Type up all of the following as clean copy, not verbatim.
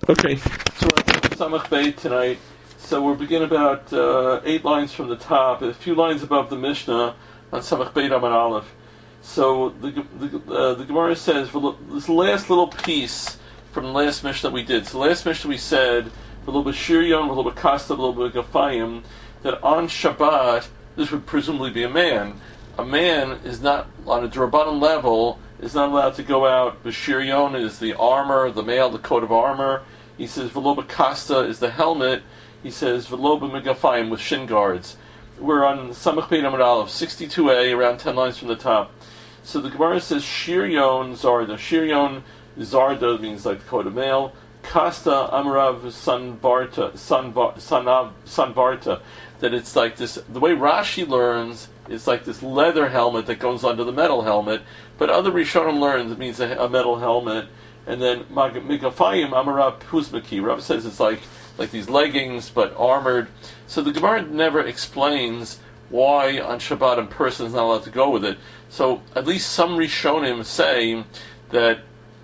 Okay, so we're on Samach Beit tonight. So we'll begin about 8 lines from the top, a few lines above the Mishnah on Samach Beit Amar Aleph. So the Gemara says this last little piece from the last Mishnah we did. So the last Mishnah we said a little bit Shiryon, a little bit Kasta, a little bit Gafayim, that on Shabbat this would presumably be a man. A man is not on a Drabanan level is not allowed to go out. B'shiryon is the armor, the male, the coat of armor. He says V'lo b'kasta is the helmet. He says V'lo b'megafayim with shin guards. We're on Samach Beit Amud Aleph, 62a, around 10 lines from the top. So the Gemara says Shiryon Zarda. Shiryon Zarda means like the coat of male. Kasta Amrav Sanvarta. That it's like this. The way Rashi learns, it's like this leather helmet that goes under the metal helmet. But other Rishonim learns it means a metal helmet. And then Migafayim Amarav Puzmaki. Rav says it's like these leggings but armored. So the Gemara never explains why on Shabbat a person is not allowed to go with it. So at least some Rishonim say that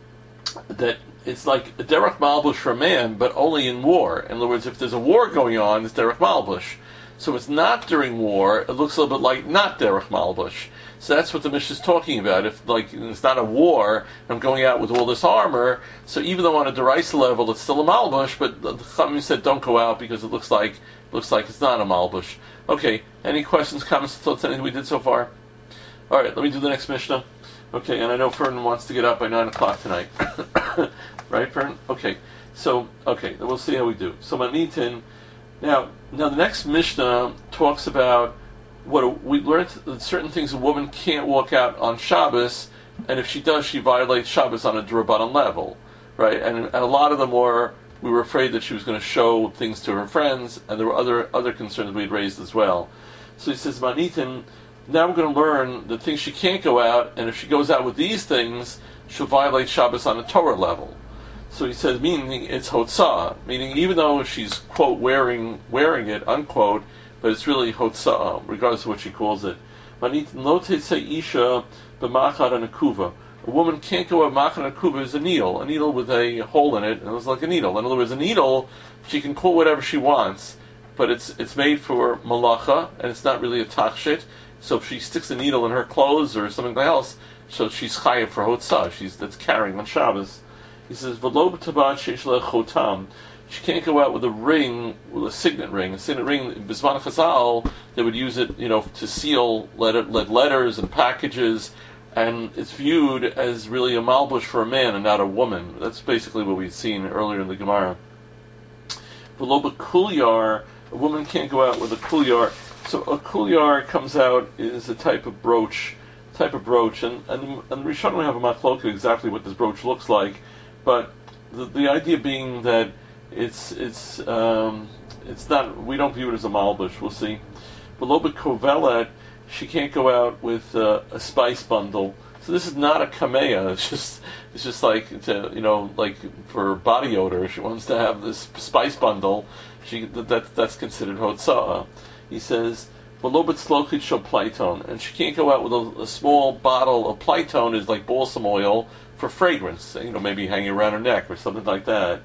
it's like a derech malbush for a man, but only in war. In other words, if there's a war going on, it's derech malbush. So it's not during war. It looks a little bit like not derech malbush. So that's what the Mishnah is talking about. If it's not a war, I'm going out with all this armor. So even though on a deraisa level it's still a malbush, but the Chachamim said don't go out because it looks like it's not a malbush. Okay. Any questions, comments, thoughts, anything we did so far? All right. Let me do the next Mishnah. Okay, and I know Fern wants to get up by 9 o'clock tonight. Right, Fern? Okay. So, we'll see how we do. So, Manitin. Now the next Mishnah talks about we learned that certain things a woman can't walk out on Shabbos, and if she does, she violates Shabbos on a D'Rabbanan level, right? And a lot of them we were afraid that she was going to show things to her friends, and there were other concerns we had raised as well. So he says, Manitin, now we're going to learn the things she can't go out, and if she goes out with these things, she'll violate Shabbos on a Torah level. So he says, meaning it's hotzah, meaning even though she's, quote, wearing it, unquote, but it's really hotzah, regardless of what she calls it. Manitin lo tetzei isha b'machar anakuva. A woman can't go out machar anakuva is a needle with a hole in it, and it's like a needle. In other words, a needle, she can call whatever she wants, but it's made for malacha, and it's not really a tachshit. So if she sticks a needle in her clothes or something else, so she's chayav for hotzah. That's carrying on Shabbos. He says, "V'lo b'tabat sheish leha chotam." She can't go out with a ring, with a signet ring. A signet ring, Bizman Chazal, they would use it, to seal letters and packages, and it's viewed as really a malbush for a man and not a woman. That's basically what we'd seen earlier in the Gemara. V'lo b'kulyar, a woman can't go out with a kulyar. So a kulyar comes out is a type of brooch, and the Rishonim have a machloka exactly what this brooch looks like, but the idea being that it's not, we don't view it as a malbush. We'll see. Below kovelet, she can't go out with a spice bundle. So this is not a kameya. It's just like like for body odor. She wants to have this spice bundle. That's considered hotzah. He says, below b'tzlochit shel plyton, and she can't go out with a small bottle of plyton, is like balsam oil for fragrance. Maybe hanging around her neck or something like that.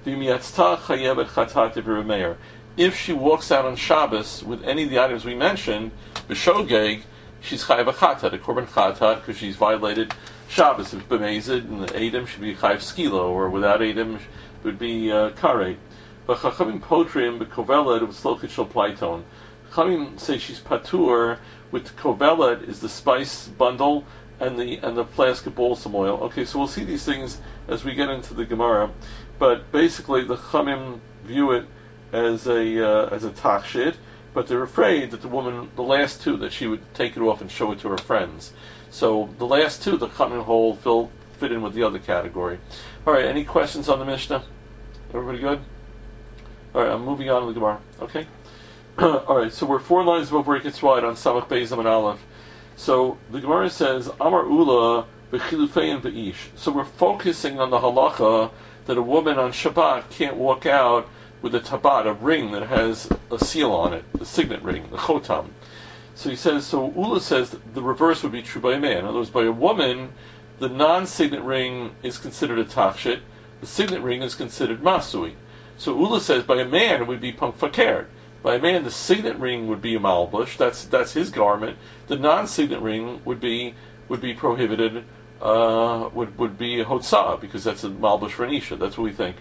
If she walks out on Shabbos with any of the items we mentioned, b'shogeg, she's chayav chatat, a korban chatat, because she's violated Shabbos. If b'mezid and the Edom should be chayav skilo, or without Edom it would be karet. But chachamim potrim b'koveled with slochit shel plyton. Chachamim say she's patur with koveled is the spice bundle and the flask of balsam oil. Okay, so we'll see these things as we get into the Gemara. But basically, the Chachamim view it as a tachshit, but they're afraid that the last two, that she would take it off and show it to her friends. So the last two, the Chachamim hold fit in with the other category. All right, any questions on the Mishnah? Everybody good? All right, I'm moving on to the Gemara. Okay. All right, so we're 4 lines above where it gets wide on Samach Beis Amud Aleph. So the Gemara says, Amar Ula b'chilufein b'ish. So we're focusing on the halacha that a woman on Shabbat can't walk out with a tabat, a ring that has a seal on it, the signet ring, the chotam. So he says, Ula says that the reverse would be true by a man. In other words, by a woman, the non-signet ring is considered a tachshit, the signet ring is considered masui. So Ula says by a man it would be fakert. By a man, the signet ring would be a malbush. That's his garment. The non-signet ring would be prohibited. Would be a hotzah because that's a malbush for an isha. That's what we think.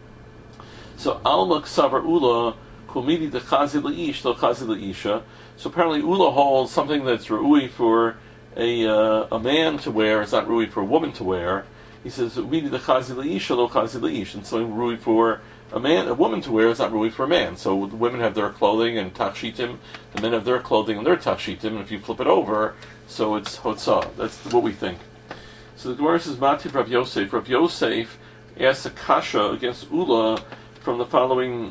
So alma ksavar Ula kumidi de chazi leish lo chazi leisha. So apparently Ula holds something that's ru'ui for a man to wear. It's not ru'ui for a woman to wear. He says umidi de chazi leisha lo chazi leish, and something ru'ui for a woman to wear is not ru'ui for a man. So the women have their clothing and takshitim, the men have their clothing and their takshitim, and if you flip it over, so it's hotzah. That's what we think. So the Gemara says, Mativ Rav Yosef. Rav Yosef asks a kasha against Ula from the following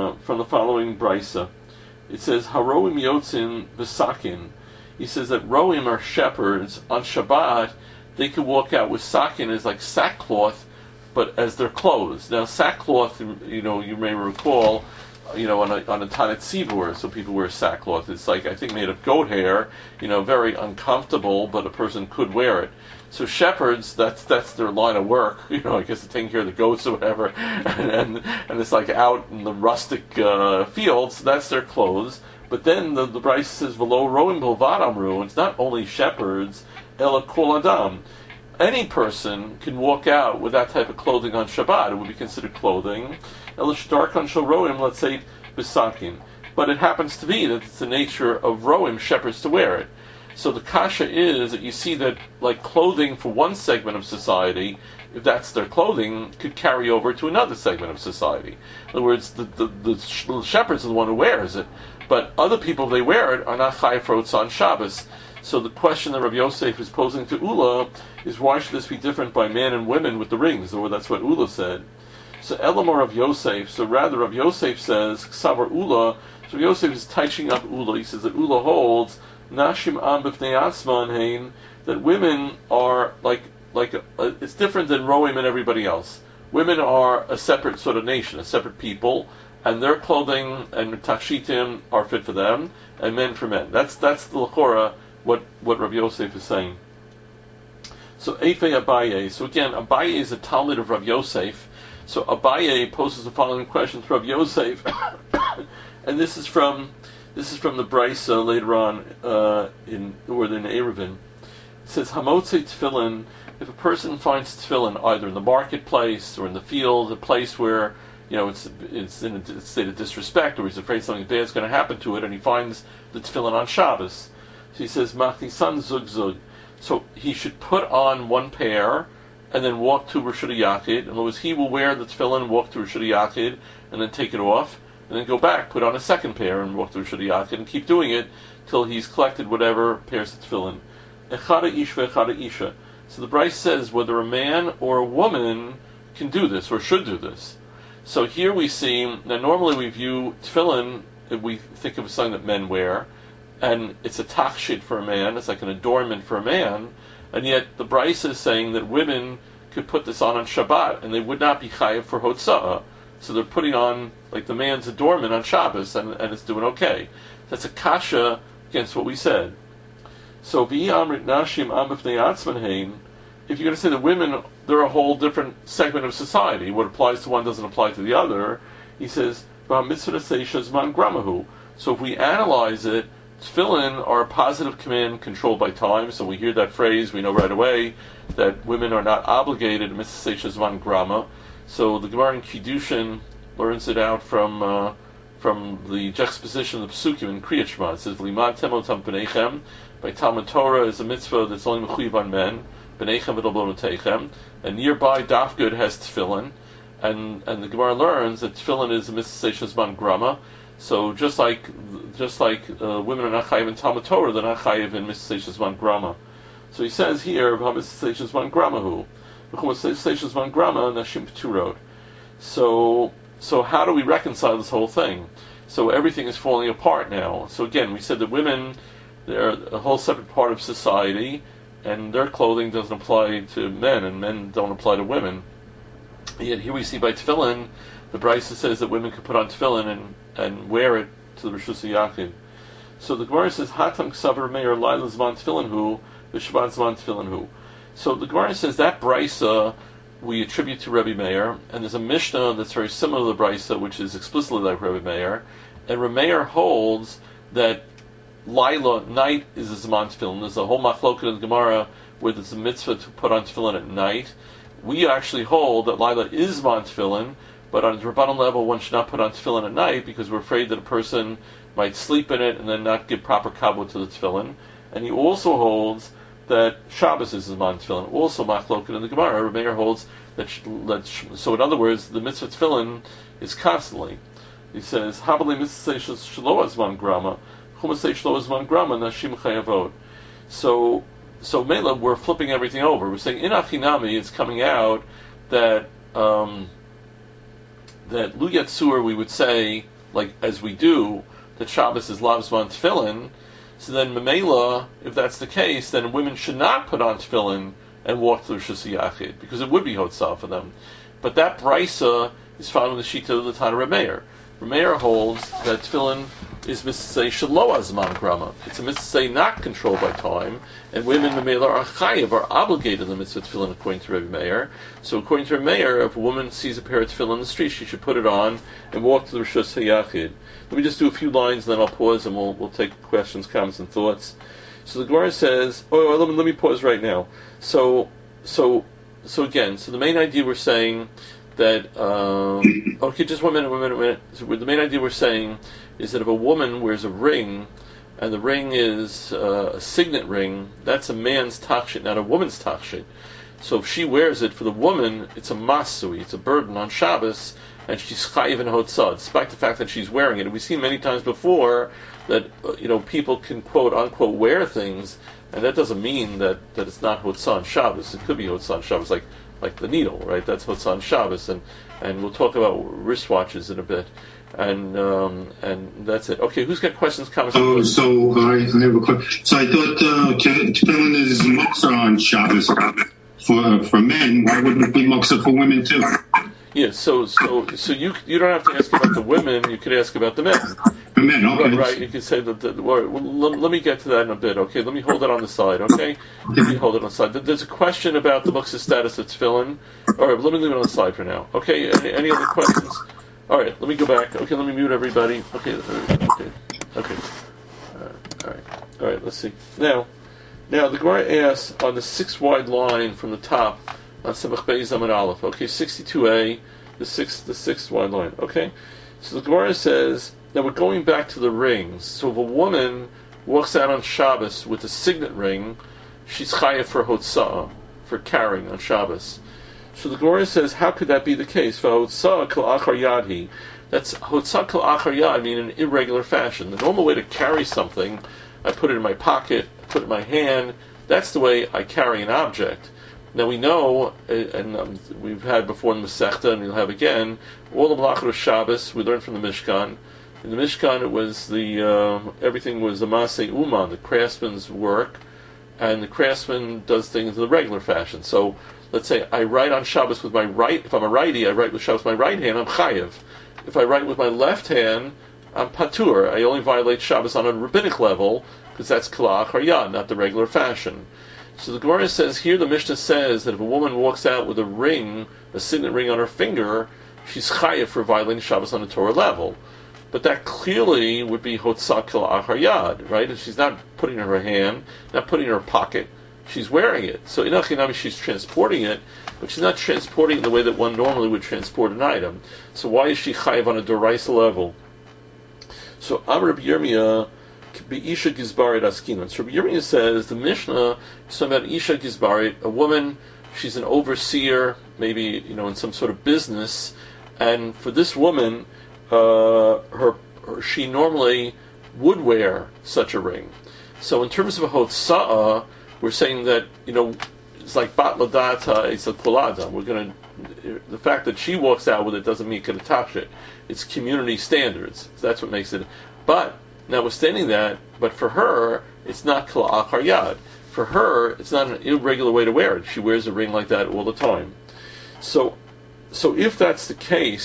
brisa. It says, Haroim yotzin v'sakin. He says that roim are shepherds on Shabbat. They could walk out with sakin as like sackcloth, but as their clothes. Now sackcloth, you may recall, on a Tanit Tzibur, so people wear sackcloth. It's like, I think, made of goat hair, very uncomfortable, but a person could wear it. So shepherds, that's their line of work, I guess to take care of the goats or whatever, and it's like out in the rustic fields, that's their clothes. But then the Bryce says, V'lo roim bilvad amru, it's not only shepherds, ela kol adam. Any person can walk out with that type of clothing on Shabbat. It would be considered clothing. Ela shtarkan shel roim, let's say, bisakin. But it happens to be that it's the nature of roim, shepherds, to wear it. So the kasha is that you see that like clothing for one segment of society, if that's their clothing, could carry over to another segment of society. In other words, the shepherds are the one who wears it, but other people, if they wear it, are not chayav for Hotzah on Shabbos. So the question that Rav Yosef is posing to Ula is, why should this be different by men and women with the rings? Or that's what Ula said. So Elamor Rav Yosef, so rather Rav Yosef says, Ksavar Ula, so Rav Yosef is touching up Ula. He says that Ula holds Nashim am b'fnei atzman hein, that women are it's different than Roim and everybody else. Women are a separate sort of nation, a separate people, and their clothing and takshitim are fit for them, and men for men. That's the l'chora what Rav Yosef is saying. So Eifei Abaye. So again, Abaye is a Talmud of Rav Yosef. So Abaye poses the following question to Rav Yosef, and this is from the Brisa later on in Eruvin. It says, Hamotzi tefillin, if a person finds tefillin either in the marketplace or in the field, a place where it's in a state of disrespect, or he's afraid something bad is going to happen to it, and he finds the tefillin on Shabbos. So he says, Machnisan zug zug. So he should put on one pair and then walk to Rosh Yachid. In other words, he will wear the tefillin, walk to Rosh Yachid, and then take it off, and then go back, put on a second pair, and walk to Rosh Yachid, and keep doing it till he's collected whatever pairs of tefillin. Echada ish ve'echada isha. So the Bryce says whether a man or a woman can do this, or should do this. So here we see, now normally we view tefillin, we think of something that men wear, and it's a tachshit for a man, it's like an adornment for a man, and yet the Bryce is saying that women could put this on Shabbat, and they would not be chayav for hotzah. So they're putting on like the man's adornment on Shabbos, and it's doing okay. That's a kasha against what we said. So v'amrit nashim am b'fnei atzman hein. If you're going to say that women, they're a whole different segment of society. What applies to one doesn't apply to the other. He says v'hamitzvah seisha zman gramahu. So if we analyze it, tefillin are a positive command controlled by time. So we hear that phrase, we know right away that women are not obligated to mitzvah seisha zman grama. So the Gemara in Kiddushin learns it out from the juxtaposition of the Psukim in Kriyat Shema. It says, Limad temotam b'neichem. By Talmud Torah is a mitzvah that's only mechuyev on men. B'neichem v'dolbonotechem. And nearby Dafgud has tefillin. And the Gemara learns that tefillin is a mitzvah seishas grama. So just like women are not chayiv in Talmud Torah, they're not chayiv in mitzvah seishas grama. So he says here, mitzvah seishas gramahu. So how do we reconcile this whole thing? So everything is falling apart now. So again, we said that women, they're a whole separate part of society, and their clothing doesn't apply to men, and men don't apply to women. Yet here we see by tefillin, the Brisa says that women can put on tefillin and wear it to the Rosh Yachid. So the Gemara says, Hatam ksaver meir laila zman tefillin hu, v'shabbat zman tefillin hu. So the Gemara says that Brisa we attribute to Rebbe Meir, and there's a Mishnah that's very similar to the Brisa, which is explicitly like Rebbe Meir, and Rebbe Meir holds that Laila, night, is a Zman Tefillin. There's a whole machloket in the Gemara where there's a mitzvah to put on Tefillin at night. We actually hold that Laila is Zman Tefillin, but on the Rabbanan level, one should not put on Tefillin at night because we're afraid that a person might sleep in it and then not give proper kabbalah to the Tefillin. And he also holds that Shabbos is Zman Tefillin. Also, machloket in the Gemara, Rebbe Meir holds that, so in other words, the mitzvah Tefillin is constantly. He says, Habali mitzvah shelo azman grama, chumasei shelo azman grama, nashim chayavot. So Mela, we're flipping everything over. We're saying in Achinami, it's coming out that that Lu Yatsur, we would say, like as we do, that Shabbos is Lav Zman Tefillin. So then Memela, if that's the case, then women should not put on Tefillin and walk through Shus Yachid, because it would be Hotzah for them. But that Brisa is found in the Shita of the Tana Rebbe Meir. Rebbe Meir holds that Tefillin is mitzvah shelo azman grama. It's a mitzvah not controlled by time, and women Memela are chayiv, are obligated to the mitzvah Tefillin according to Rebbe Meir. So according to Rebbe Meir, if a woman sees a pair of Tefillin in the street, she should put it on and walk to the Rishus HaYachid. Let me just do a few lines, and then I'll pause, and we'll take questions, comments, and thoughts. So the Gemara says, let me pause right now. So again, the main idea we're saying that, okay, just one minute. So the main idea we're saying is that if a woman wears a ring, and the ring is a signet ring, that's a man's tachshit, not a woman's tachshit. So if she wears it for the woman, it's a masui, it's a burden on Shabbos, and she's chayiv and hotzah, despite the fact that she's wearing it. And we've seen many times before that people can quote unquote wear things, and that doesn't mean that it's not hotzah on Shabbos. It could be hotzah on Shabbos, like the needle, right? That's hotzah on Shabbos, and we'll talk about wristwatches in a bit, and that's it. Okay, who's got questions, comments? So I have a question. So I thought tefillin is moksa on Shabbos for men. Why wouldn't it be moksa for women too? Yeah, so you don't have to ask about the women. You could ask about the men. The men, okay. Right. You could say that. Let me get to that in a bit. Okay. Let me hold it on the side. Okay. Let me hold it on the side. There's a question about the muksa status of tefillin. All right. Let me leave it on the side for now. Okay. Any other questions? All right. Let me go back. Okay. Let me mute everybody. Okay. Okay. All right. Let's see. Now the Gemara asks on the 6 wide line from the top on Samach Beis Amud Aleph. Okay. 62a, the sixth wide line. Okay. So the Gemara says. Now we're going back to the rings. So if a woman walks out on Shabbos with a signet ring, she's chayav for hotzah, for carrying on Shabbos. So the Gemara says, how could that be the case? For hotzah kol achar yadhi. That's hotzah kol achar yad, I mean in an irregular fashion. The normal way to carry something, I put it in my pocket, I put it in my hand. That's the way I carry an object. Now we know, and we've had before in Masechta, and we'll have again, all the malachot of Shabbos we learned from the Mishkan. In the Mishkan, it was everything was the Masei Uman, the craftsman's work, and the craftsman does things in the regular fashion. So, let's say I write on Shabbos with my right. If I'm a righty, I write with Shabbos with my right hand. I'm chayiv. If I write with my left hand, I'm patur. I only violate Shabbos on a rabbinic level because that's kala achar yad, not the regular fashion. So the Gemara says here, the Mishnah says that if a woman walks out with a ring, a signet ring on her finger, she's chayiv for violating Shabbos on a Torah level. But that clearly would be hotzah kol achar yad, right? And she's not putting it in her hand, not putting it in her pocket. She's wearing it. So in Achinami, she's transporting it, but she's not transporting it in the way that one normally would transport an item. So why is she chayiv on a doraisa level? So Amar Rabbi Yirmiyah, Isha Gizbarit Askinan. So Rabbi Yirmiyah says the Mishnah is talking about Isha Gizbarit, a woman. She's an overseer, maybe in some sort of business, and for this woman. She normally would wear such a ring. So in terms of a hotzah, we're saying that it's like bat ladata, it's a kulada. The fact that she walks out with it doesn't mean can attach it. It's community standards. So that's what makes it. But notwithstanding that, but for her, it's not kol achar yad. For her, it's not an irregular way to wear it. She wears a ring like that all the time. So if that's the case.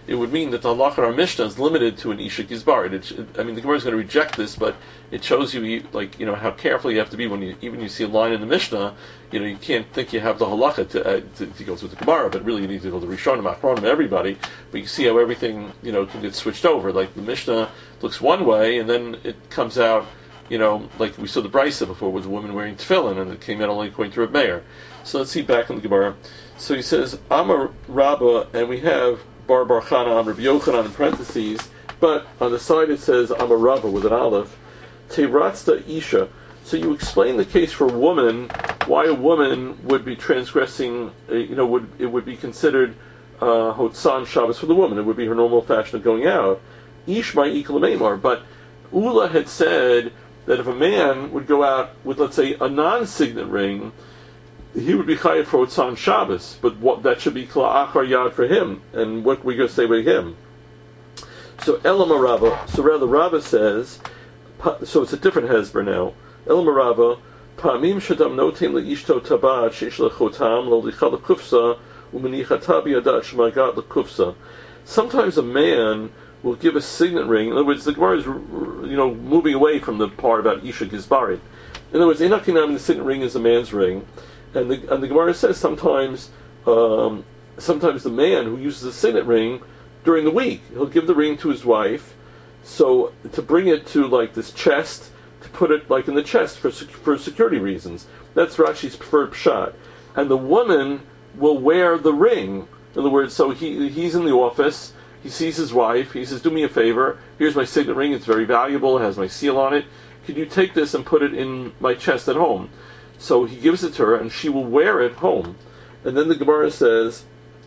it would mean that the halacha or Mishnah is limited to an Isha Gizbarit. I mean, the Gemara is going to reject this, but it shows you, like, how careful you have to be when you see a line in the Mishnah. You can't think you have the halacha to go through the Gemara, but really you need to go to Rishonim, Achronim, everybody. But you see how everything, can get switched over. Like the Mishnah looks one way, and then it comes out, like we saw the Brisa before with a woman wearing tefillin, and it came out only according to Reb Meir. So let's see back in the Gemara. So he says, Amar Rabba, and we have Bar Chana on Rabbi Yochanan in parentheses, but on the side it says Amar Rabba with an aleph. Teiratsta Isha. So you explain the case for a woman, why a woman would be transgressing, it would be considered Hotzan Shabbos for the woman. It would be her normal fashion of going out. Ishma Ikla Meimar. But Ula had said that if a man would go out with, let's say, a non-signet ring, he would be chayav for Hotzan Shabbos, but that should be Kla Achar Yad for him. And what we're going to say with him. So Elam Rabba, so rather Rabba says, so it's a different hezber now. Elam Rabba, Pa'amim Shadam Notin Le'ishto Tabat Sheish Lechotam Lo Licha Lekufsa Umenichata Biyadat Shmagat Lekufsa. Sometimes a man will give a signet ring. In other words, the Gemara is, moving away from the part about Isha Gizbarit. In other words, Enakinam, the signet ring is a man's ring. And the Gemara says sometimes the man who uses a signet ring during the week, he'll give the ring to his wife, so to bring it to like this chest, to put it like in the chest for security reasons. That's Rashi's preferred pshat. And the woman will wear the ring. In other words, so he's in the office, he sees his wife, he says, do me a favor, here's my signet ring, it's very valuable, it has my seal on it, could you take this and put it in my chest at home? So he gives it to her, and she will wear it home. And then the Gemara says,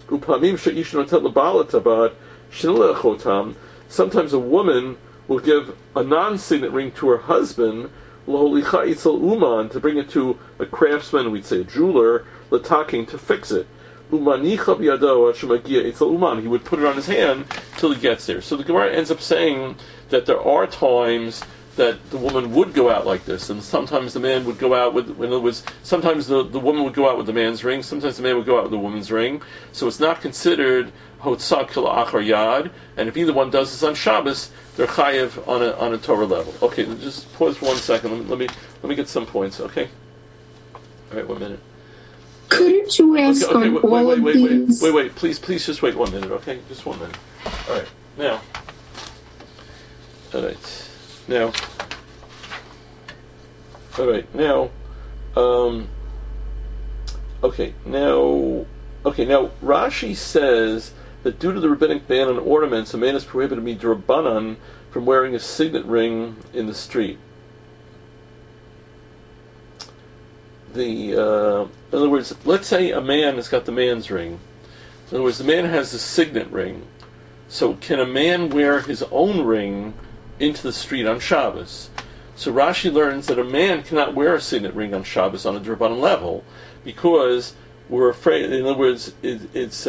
sometimes a woman will give a non-signet ring to her husband, to bring it to a craftsman, we'd say a jeweler, to fix it. He would put it on his hand till he gets there. So the Gemara ends up saying that there are times that the woman would go out like this, and sometimes the man would go out with, in other words, sometimes the woman would go out with the man's ring, sometimes the man would go out with the woman's ring, so it's not considered Hotzak Kil Achar Yad, and if either one does this on Shabbos, they're chayiv on a Torah level. Okay, just pause for 1 second, let me get some points, okay? Alright, 1 minute. Couldn't you ask on all of these? Wait, please just wait 1 minute, okay? Just 1 minute. Alright, now, Rashi says that due to the rabbinic ban on ornaments, a man is prohibited midrabanan from wearing a signet ring in the street. In other words, let's say a man has got the man's ring. In other words, the man has the signet ring. So can a man wear his own ring into the street on Shabbos? So Rashi learns that a man cannot wear a signet ring on Shabbos on a Drabanan level because we're afraid. In other words, he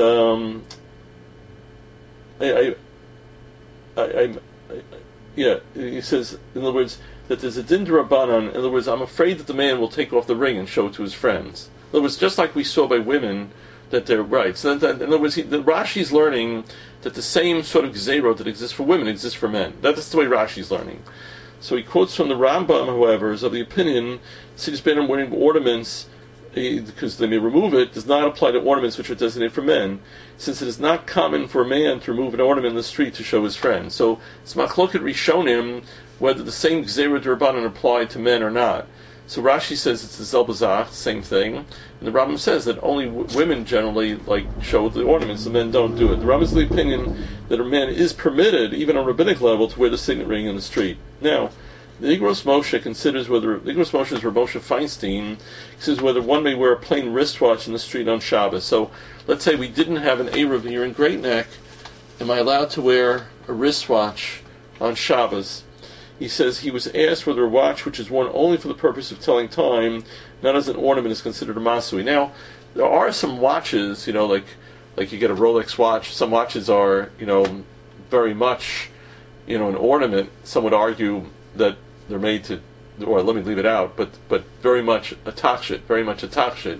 says, in other words, that there's a din Drabanan. In other words, I'm afraid that the man will take off the ring and show it to his friends. In other words, just like we saw by women, that they're right. So in other words, Rashi's learning that the same sort of gzeirot that exists for women exists for men. That's the way Rashi's learning. So he quotes from the Rambam, however, is of the opinion Siddur Beinim wearing ornaments, because they may remove it, does not apply to ornaments which are designated for men, since it is not common for a man to remove an ornament in the street to show his friends. So it's machloket rishonim whether the same gzeirot Rabbanan apply to men or not. So Rashi says it's the Zelbazach, same thing, and the Rambam says that only women generally show the ornaments, the men don't do it. The Rambam is of the opinion that a man is permitted, even on rabbinic level, to wear the signet ring in the street. Now, the Igros Moshe considers whether Igros Moshe is Rav Moshe Feinstein. He says whether one may wear a plain wristwatch in the street on Shabbos. So let's say we didn't have an Erev here in Great Neck. Am I allowed to wear a wristwatch on Shabbos? He says he was asked whether a watch which is worn only for the purpose of telling time, not as an ornament, is considered a masui. Now, there are some watches, like you get a Rolex watch. Some watches are, very much, an ornament. Some would argue that they're made to, or let me leave it out, but very much a tachshit,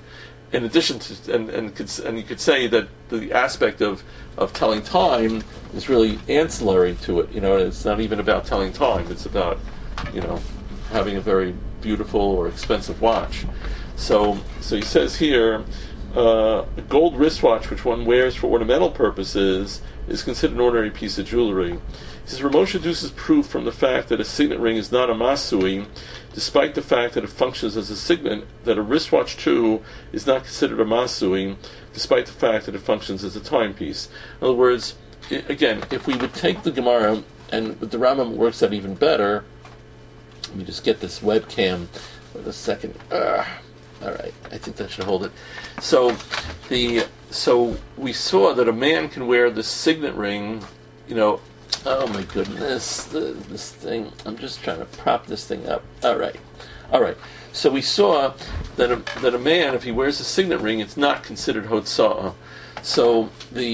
in addition to, and you could say that the aspect of telling time is really ancillary to it. It's not even about telling time. It's about, having a very beautiful or expensive watch. So he says here, a gold wristwatch which one wears for ornamental purposes is considered an ordinary piece of jewelry. He says Ramosh deduces proof from the fact that a signet ring is not a masui, despite the fact that it functions as a signet, that a wristwatch too is not considered a masui, despite the fact that it functions as a timepiece. In other words, again, if we would take the Gemara, and with the Rambam works out even better. Let me just get this webcam for a second. All right, I think that should hold it. So we saw that a man can wear the signet ring. Oh my goodness, this thing. I'm just trying to prop this thing up. All right. So we saw that a man, if he wears a signet ring, it's not considered hotza'ah. So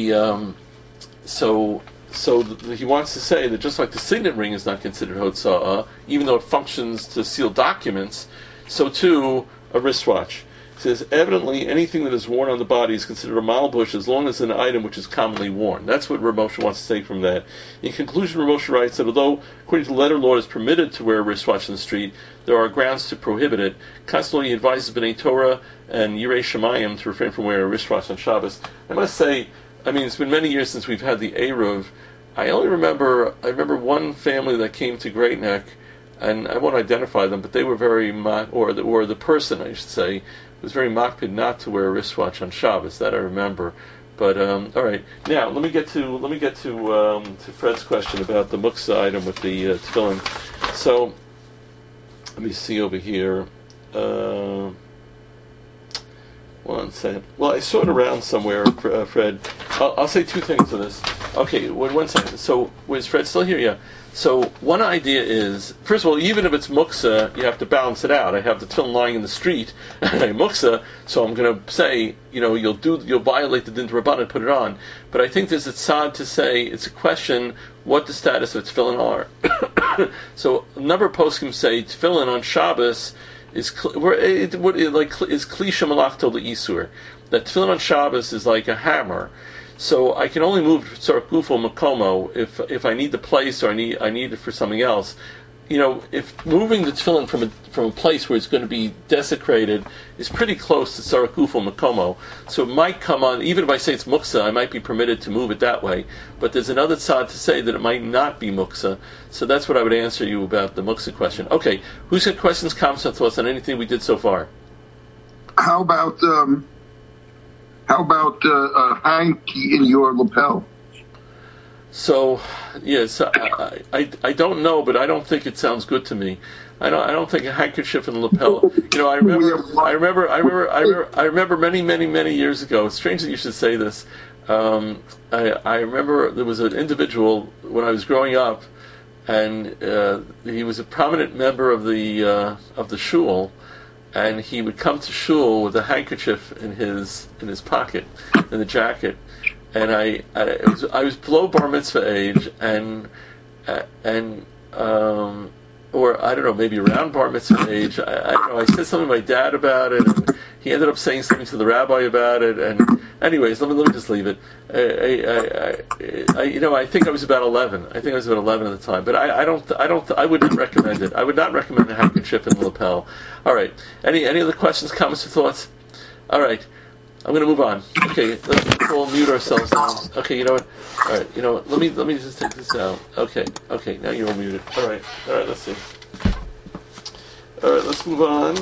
he wants to say that just like the signet ring is not considered hotza'ah, even though it functions to seal documents, so too a wristwatch. He says, evidently, anything that is worn on the body is considered a malbush as long as it's an item which is commonly worn. That's what Rav Moshe wants to say from that. In conclusion, Rav Moshe writes that although, according to the letter law, it is permitted to wear a wristwatch in the street, there are grounds to prohibit it. Constantly, he advises B'nai Torah and Yirei Shemayim to refrain from wearing a wristwatch on Shabbos. I must say, it's been many years since we've had the Eruv. I remember one family that came to Great Neck, and I won't identify them, but they were very or the person, I should say, was very makpid not to wear a wristwatch on Shabbos. That I remember. But all right, now let me get to Fred's question about the muksa item with the tefillin. So let me see over here. One second. Well, I saw it around somewhere, Fred. I'll say two things to this. Okay, one second. So, is Fred still here? Yeah. So, one idea is, first of all, even if it's muksa, you have to balance it out. I have the tefillin lying in the street, muksa, so I'm going to say, you'll violate the din d'Rabbanan and put it on. But I think there's a tzad to say, it's a question, what the status of tefillin are. So, a number of poskim say tefillin on Shabbos is klisha malachto le'isur. That tefillin on Shabbos is like a hammer. So I can only move tzarech gufo makomo if I need the place or I need it for something else. If moving the tefillin from a place where it's going to be desecrated is pretty close to tzarech gufo makomo. So it might come on, even if I say it's muksa, I might be permitted to move it that way. But there's another tzad to say that it might not be muksa. So that's what I would answer you about the muksa question. Okay, who's got questions, comments, and thoughts on anything we did so far? How about a hanky in your lapel? So, yes, I don't know, but I don't think it sounds good to me. I don't think a handkerchief in the lapel. I remember many years ago. It's strange that you should say this. I remember there was an individual when I was growing up, and he was a prominent member of the shul. And he would come to shul with a handkerchief in his pocket, in the jacket. And I was below bar mitzvah age, or I don't know, maybe around bar mitzvah age. I don't know. I said something to my dad about it, and he ended up saying something to the rabbi about it. And anyways, let me just leave it. I think I was about 11. I think I was about 11 at the time. But I wouldn't recommend it. I would not recommend a handkerchief in the lapel. All right. Any other questions, comments, or thoughts? All right. I'm going to move on. Okay, let's all mute ourselves now. Okay, you know what? All right, let me just take this out. Okay, now you're all muted. All right, let's see. All right, let's move on.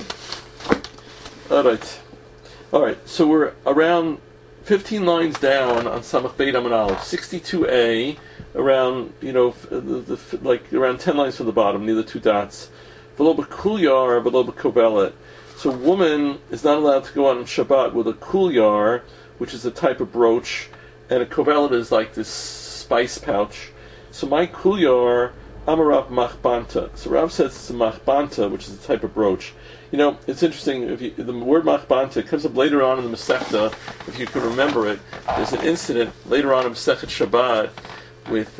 All right, so we're around 15 lines down on Samach Beit Amud Aleph, 62a, around, around 10 lines from the bottom, near the two dots. V'lo b'kulyar, v'lo b'kovelet. So a woman is not allowed to go out on Shabbat with a kulyar, which is a type of brooch, and a kovelet is like this spice pouch. So my kulyar, Amarav machbanta. So Rav says it's a machbanta, which is a type of brooch. It's interesting, the word machbanta comes up later on in the Masechta, if you can remember it. There's an incident later on in Masechet Shabbat with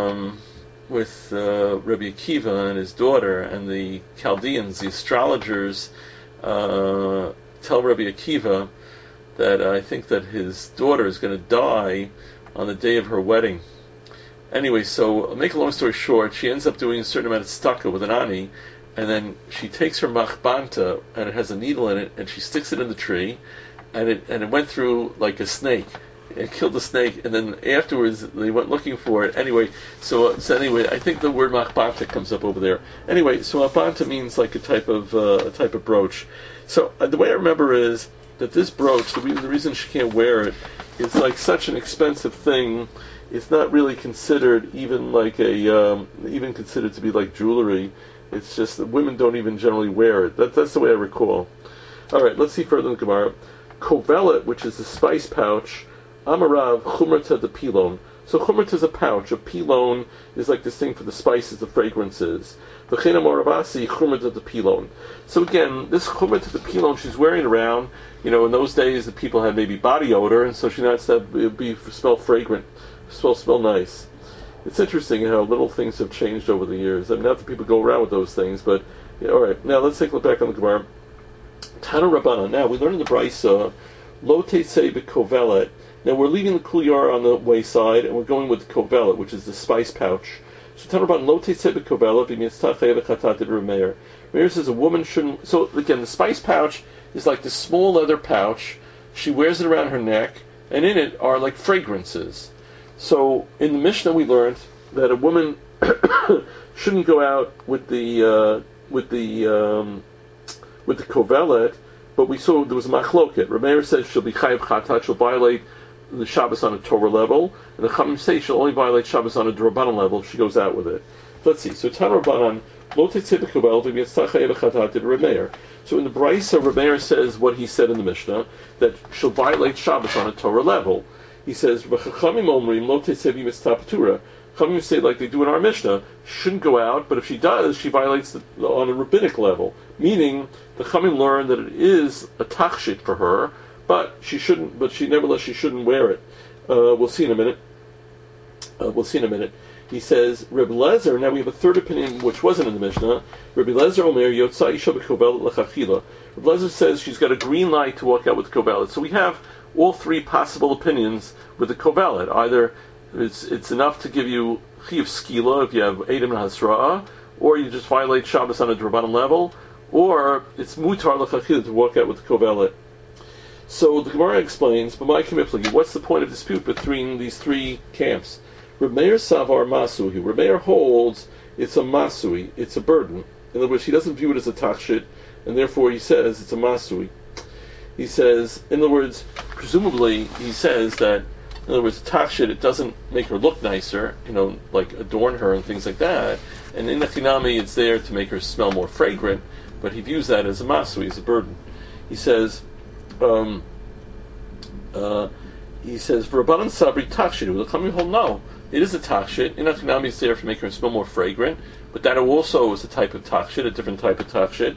Rabbi Akiva and his daughter, and the Chaldeans, the astrologers, tell Rabbi Akiva that I think that his daughter is going to die on the day of her wedding. Anyway, so make a long story short, she ends up doing a certain amount of staka with an ani, and then she takes her machbanta, and it has a needle in it, and she sticks it in the tree, and it went through like a snake. It killed the snake, and then afterwards they went looking for it. Anyway, so anyway, I think the word machbanta comes up over there. Anyway, so machbanta means like a type of brooch. So the way I remember is that this brooch, the reason she can't wear it, is like such an expensive thing. It's not really considered even like even considered to be like jewelry. It's just that women don't even generally wear it. That's the way I recall. All right, let's see further in the Gemara. Kovelet, which is the spice pouch, Amarav chumrata de pilon. So chumrata is a pouch. A pilon is like this thing for the spices, the fragrances. V'chein amoravasi chumrata de pilon. So again, this chumrata de pilon she's wearing around. In those days the people had maybe body odor, and so she not to smell fragrant, smell nice. It's interesting how little things have changed over the years. I mean, not that people go around with those things, but all right. Now let's take a look back on the Gemara. Tana Rabbana. Now we learn in the Brisa, Lo Teisei B'Kovelet. Now we're leaving the Kuliyar on the wayside, and we're going with the Kovelet, which is the spice pouch. So Tana Rabbana, Lo Teisei B'Kovelet B'Mitztachei V'Chatat D'Remeir. Meir says a woman shouldn't. So again, the spice pouch is like this small leather pouch. She wears it around her neck, and in it are like fragrances. So in the Mishnah we learned that a woman shouldn't go out with the kovelet, but we saw there was a machloket. Rameir says she'll be chayav chatat, she'll violate the Shabbos on a Torah level, and the Chachamim say she'll only violate Shabbos on a D'Rabbanan level if she goes out with it. Let's see. So Tan Rabbanan, lo tetzeh b'kovelet v'yitztach chayav chatat did Rameir. So in the Brisa, Rameir says what he said in the Mishnah, that she'll violate Shabbos on a Torah level. He says, Chachamim omrim lo tetzeh v'yitztach. Chachamim say, like they do in our Mishnah, she shouldn't go out, but if she does, she violates on a rabbinic level. Meaning, the Chachamim learn that it is a tachshit for her, but she nevertheless shouldn't wear it. We'll see in a minute. He says, Reb Lezer, now we have a third opinion which wasn't in the Mishnah. Reb Lezer Omer, Yotza Isha b'kovelet l'chachila. Reb Lezer says she's got a green light to walk out with the kovelet. So we have all three possible opinions with the kovelet. Either it's enough to give you chiyuv skila if you have Edom and Hasra'ah, or you just violate Shabbos on a D'Rabbanan level, or it's mutar l'chachila to walk out with the kovelet. So the Gemara explains, what's the point of dispute between these three camps? Reb Meir Savar Masui. Reb Meir holds it's a Masui, it's a burden. In other words, he doesn't view it as a tachshit, and therefore he says it's a Masui. He says, in other words, presumably he says that, in other words, tachshit, it doesn't make her look nicer, like adorn her and things like that. And in the Chinami, it's there to make her smell more fragrant, but he views that as a Masui, as a burden. He says, V'Rabbanan Sabri tachshit. The Chachamim hold no. It is a tachshit. In Achinami, it's there to make her smell more fragrant, but that also is a type of tachshit, a different type of tachshit.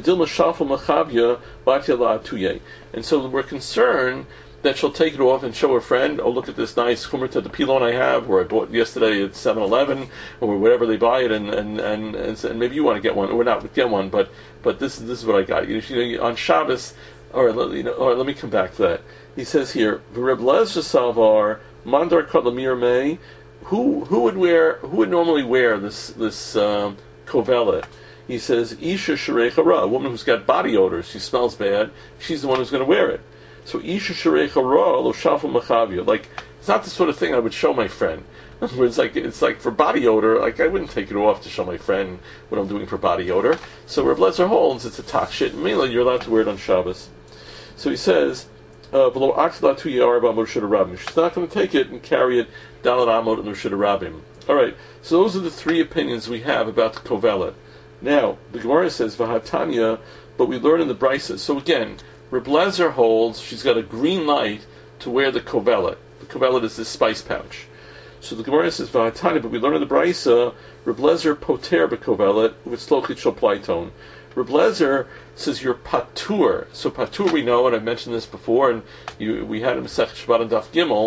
And so we're concerned that she'll take it off and show her friend, look at this nice chumrata de pilon I have, or I bought yesterday at 7-Eleven, or wherever they buy it, and maybe you want to get one, or not get one, but this is what I got. On Shabbos, let me come back to that. He says here, Reb Lezer Salvar Mandar Kadlamir May. Who would normally wear this kovelet? He says Isha Sharecha Ra, a woman who's got body odor, she smells bad, she's the one who's going to wear it. So Isha Sharecha Ra lo shafu machavia. Like, it's not the sort of thing I would show my friend. In other words, it's like for body odor, like I wouldn't take it off to show my friend what I'm doing for body odor. So Reb Lezer holds it's a tachshit. Mainly you're allowed to wear it on Shabbos. So he says, she's not going to take it and carry it Dalet Amot and Rosh Hashanah. All right, so those are the three opinions we have about the kovelet. Now, the Gemara says, Vahatanya, but we learn in the Brisa. So again, Reb Lezer holds she's got a green light to wear the kovelet. The kovelet is this spice pouch. So the Gemara says, Vahatanya, but we learn in the Brisa, Reb Lezer poter bekovelet with slochit shel plaiton. Reb Lezer says you're patur. So patur we know, and I've mentioned this before, and we had in Masechet Shabbat and Daf Gimel,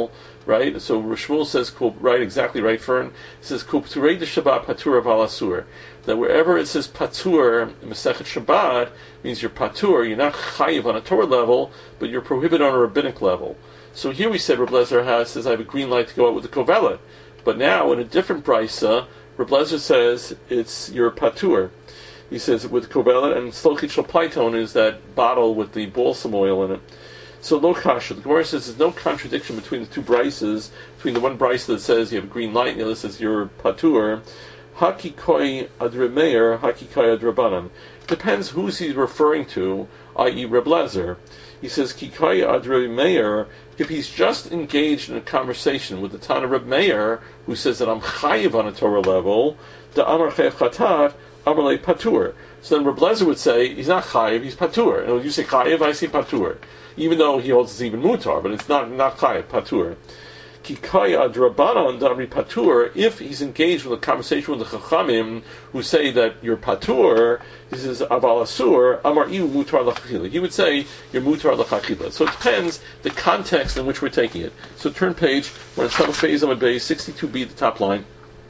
right? So Shmuel says, right, exactly right, Fern. It says, Kupturei de Shabbat patur aval asur. That wherever it says patur in Masechet Shabbat, means you're patur, you're not chayiv on a Torah level, but you're prohibited on a rabbinic level. So here we said, Reb Lezer says, I have a green light to go out with the kovelet. But now, in a different brisa, Reb Lezer says, it's your patur. He says, with kovelet, and slokit shel paiton is that bottle with the balsam oil in it. So no kasha. The Gemara says there's no contradiction between the two brises, between the one brisa that says you have a green light and the other says you're patur. Hakikoi adre meir, hakikoi adre banan. It depends who's he's referring to, i.e. Reb Lezer. He says kikoi adre meir, if he's just engaged in a conversation with the Tana Reb Meir, who says that I'm chayiv on a Torah level, the Amar chayiv chatat, Amar le patur. So then Reb Lezer would say he's not chayiv, he's patur. And when you say chayiv, I say patur. Even though he holds it's even mutar, but it's not chayiv, patur. Kikaya drabanan damri patur. If he's engaged with a conversation with the chachamim who say that you're patur, he says aval asur amar iu mutar lachachila. He would say you're mutar lachachila. So it depends the context in which we're taking it. So turn page. We're on Samach Beis Amud Beis 62b, the top line.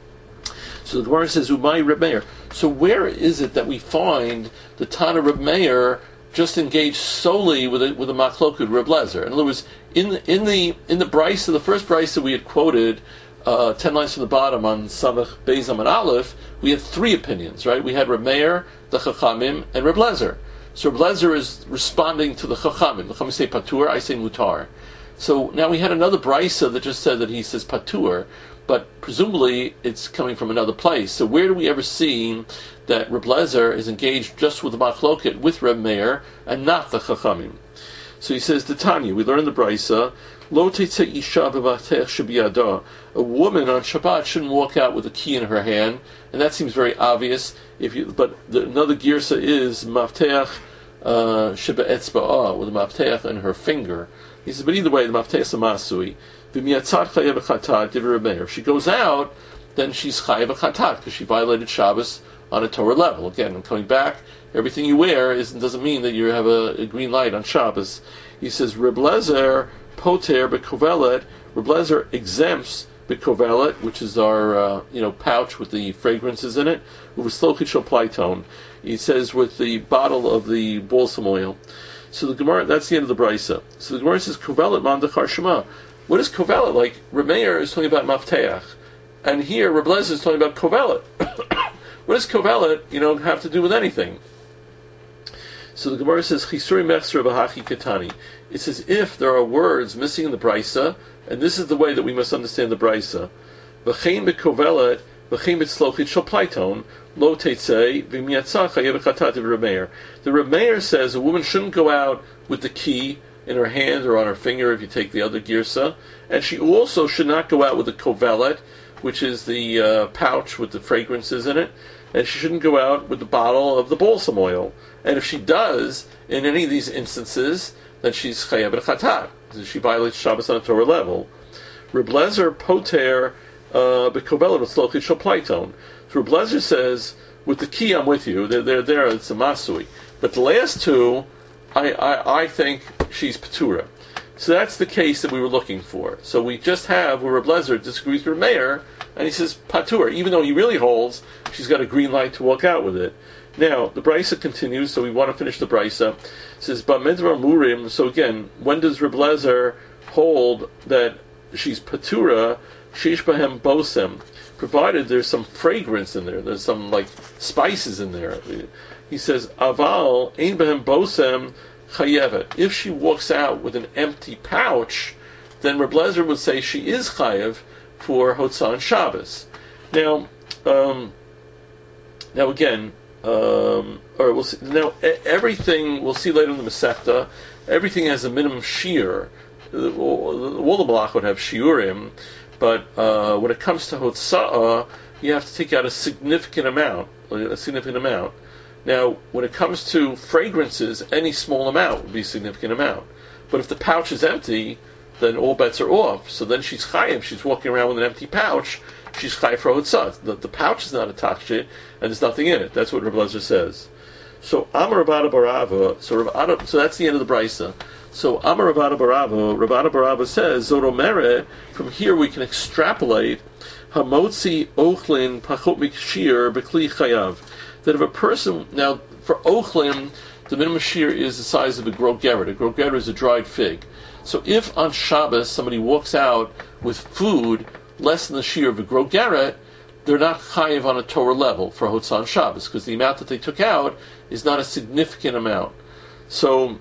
So the Gemara says Umay Reb Meir. So where is it that we find the Tana Reb Meir just engaged solely with a machlokud Reb Lezer? In other words, in the brisa, the first brisa we had quoted 10 lines from the bottom on Samach Beis Amud Aleph, we had three opinions, right? We had Reb Meir, the Chachamim, and Reb Lezer. So Reb Lezer is responding to the Chachamim. The Chachamim say patur, I say mutar. So now we had another brisa that just said that he says patur, but presumably it's coming from another place. So where do we ever see that Reb Lezer is engaged just with the machloket with Reb Meir and not the Chachamim? So he says, Tanya, we learn in the brisa, Lo tetzeh isha b'maftech shebiyada. A woman on Shabbat shouldn't walk out with a key in her hand, and that seems very obvious. But another girsa is maftech shebe'etzba'ah, with a maftech in her finger. He says, but either way, the maftech is a masui. If she goes out, then she's chayav chatat because she violated Shabbos on a Torah level. Again, I'm coming back. Everything you wear doesn't mean that you have a green light on Shabbos. He says Reb Lezer poter bekovelet. Reb Lezer exempts bekovelet, which is our pouch with the fragrances in it. Uveslokit shel paiton. He says with the bottle of the balsam oil. So the Gemara, that's the end of the brisa. So the Gemara says kovelet man dechar shema. What is kovelet like? Reb Meir is talking about mafteach, and here Reb Lezer is talking about kovelet. What does kovelet, have to do with anything? So the Gemara says chisuri mechzer b'hachi katani. It's as if there are words missing in the brisa, and this is the way that we must understand the brisa. V'chein b'kovelet, v'chein b'tzlochit shel paiton, lo teitzei v'miyatzah chayev chatat Reb Meir. The Reb Meir says a woman shouldn't go out with the key in her hand or on her finger if you take the other girsa, and she also should not go out with the kovelet, which is the pouch with the fragrances in it, and she shouldn't go out with the bottle of the balsam oil. And if she does, in any of these instances, then she's chayav chatat. She violates Shabbos on a Torah level. Reb Lezer poter bekovelet v'tzlochit shel paiton. So Reb Lezer says, with the key I'm with you, they're there, it's a masui. But the last two, I think she's patura. So that's the case that we were looking for. So we just have where Reb Lezer disagrees with Meir, and he says patur, even though he really holds she's got a green light to walk out with it. Now, the brisa continues, so we want to finish the brisa. It says, Bamedra Murim, so again, when does Reb Lezer hold that she's patura, shish bahem bosem, provided there's some fragrance in there, there's some spices in there. He says, Aval, ein bahem bosem, chayevet. If she walks out with an empty pouch, then Reb Lezer would say she is chayev for Hotzah and Shabbos. Now again, we'll see. Now everything we'll see later in the Masechta. Everything has a minimum shiur. All the malach would have shiurim, but when it comes to Hotzah, you have to take out a significant amount. Now, when it comes to fragrances, any small amount would be a significant amount. But if the pouch is empty, then all bets are off. So then she's chayiv. She's walking around with an empty pouch. She's chayiv for hotzah. The pouch is not attached to it, and there's nothing in it. That's what Reb Lezer says. So Amar Rabada Barava, so that's the end of the Brisa. So Amar Rabada Barava says, Zodomere, from here we can extrapolate Hamotzi Ochlin Pachot Mikshir Bekli Chayav. That if a person, now for Ochlin, the minimum shear is the size of a grogeret. A grogeret is a dried fig. So if on Shabbos somebody walks out with food less than the shear of a grogeret, they're not chayiv on a Torah level for Hotzah Shabbos, because the amount that they took out is not a significant amount. So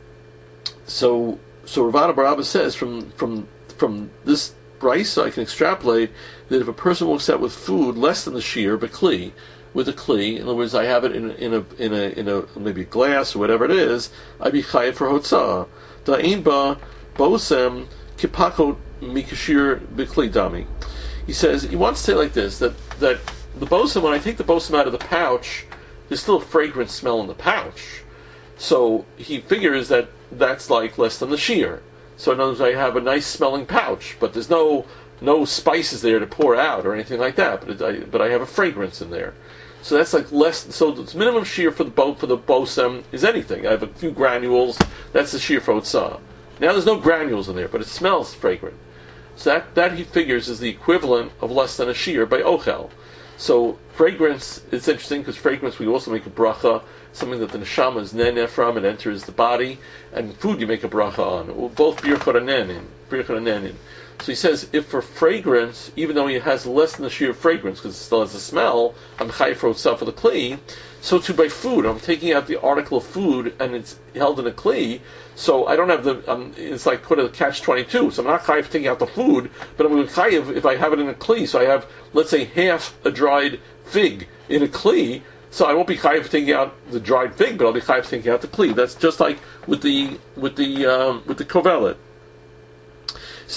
Ravana Barabba says from this brisa I can extrapolate that if a person walks out with food less than the shear, bekli, with a kli, in other words, I have it in a maybe a glass or whatever it is, I be chayiv for Hotzah. Da'in ba bosem kipakot mikashir bekli dami. He says, he wants to say like this, that the bosem, when I take the bosem out of the pouch, there's still a fragrant smell in the pouch. So he figures that that's like less than the shear. So in other words, I have a nice smelling pouch, but there's no spices there to pour out or anything like that, but I have a fragrance in there. So that's like less, so the minimum shear for the bosem is anything. I have a few granules, that's the shear for Hotzah. Now there's no granules in there, but it smells fragrant. So that he figures is the equivalent of less than a shear by ochel. So fragrance, it's interesting because fragrance we also make a bracha, something that the neshama is neneh from, it enters the body, and food you make a bracha on. Both birchot anenin. So he says, if for fragrance, even though he has less than the sheer of fragrance, because it still has a smell, I'm chayiv for Hotzah for the kli, so too by food. I'm taking out the article of food, and it's held in a kli, so I don't have it's like put a catch-22, so I'm not chayiv taking out the food, but I'm chayiv if I have it in a kli, so I have, let's say, half a dried fig in a kli, so I won't be chayiv taking out the dried fig, but I'll be chayiv taking out the kli. That's just like with the kovelet. So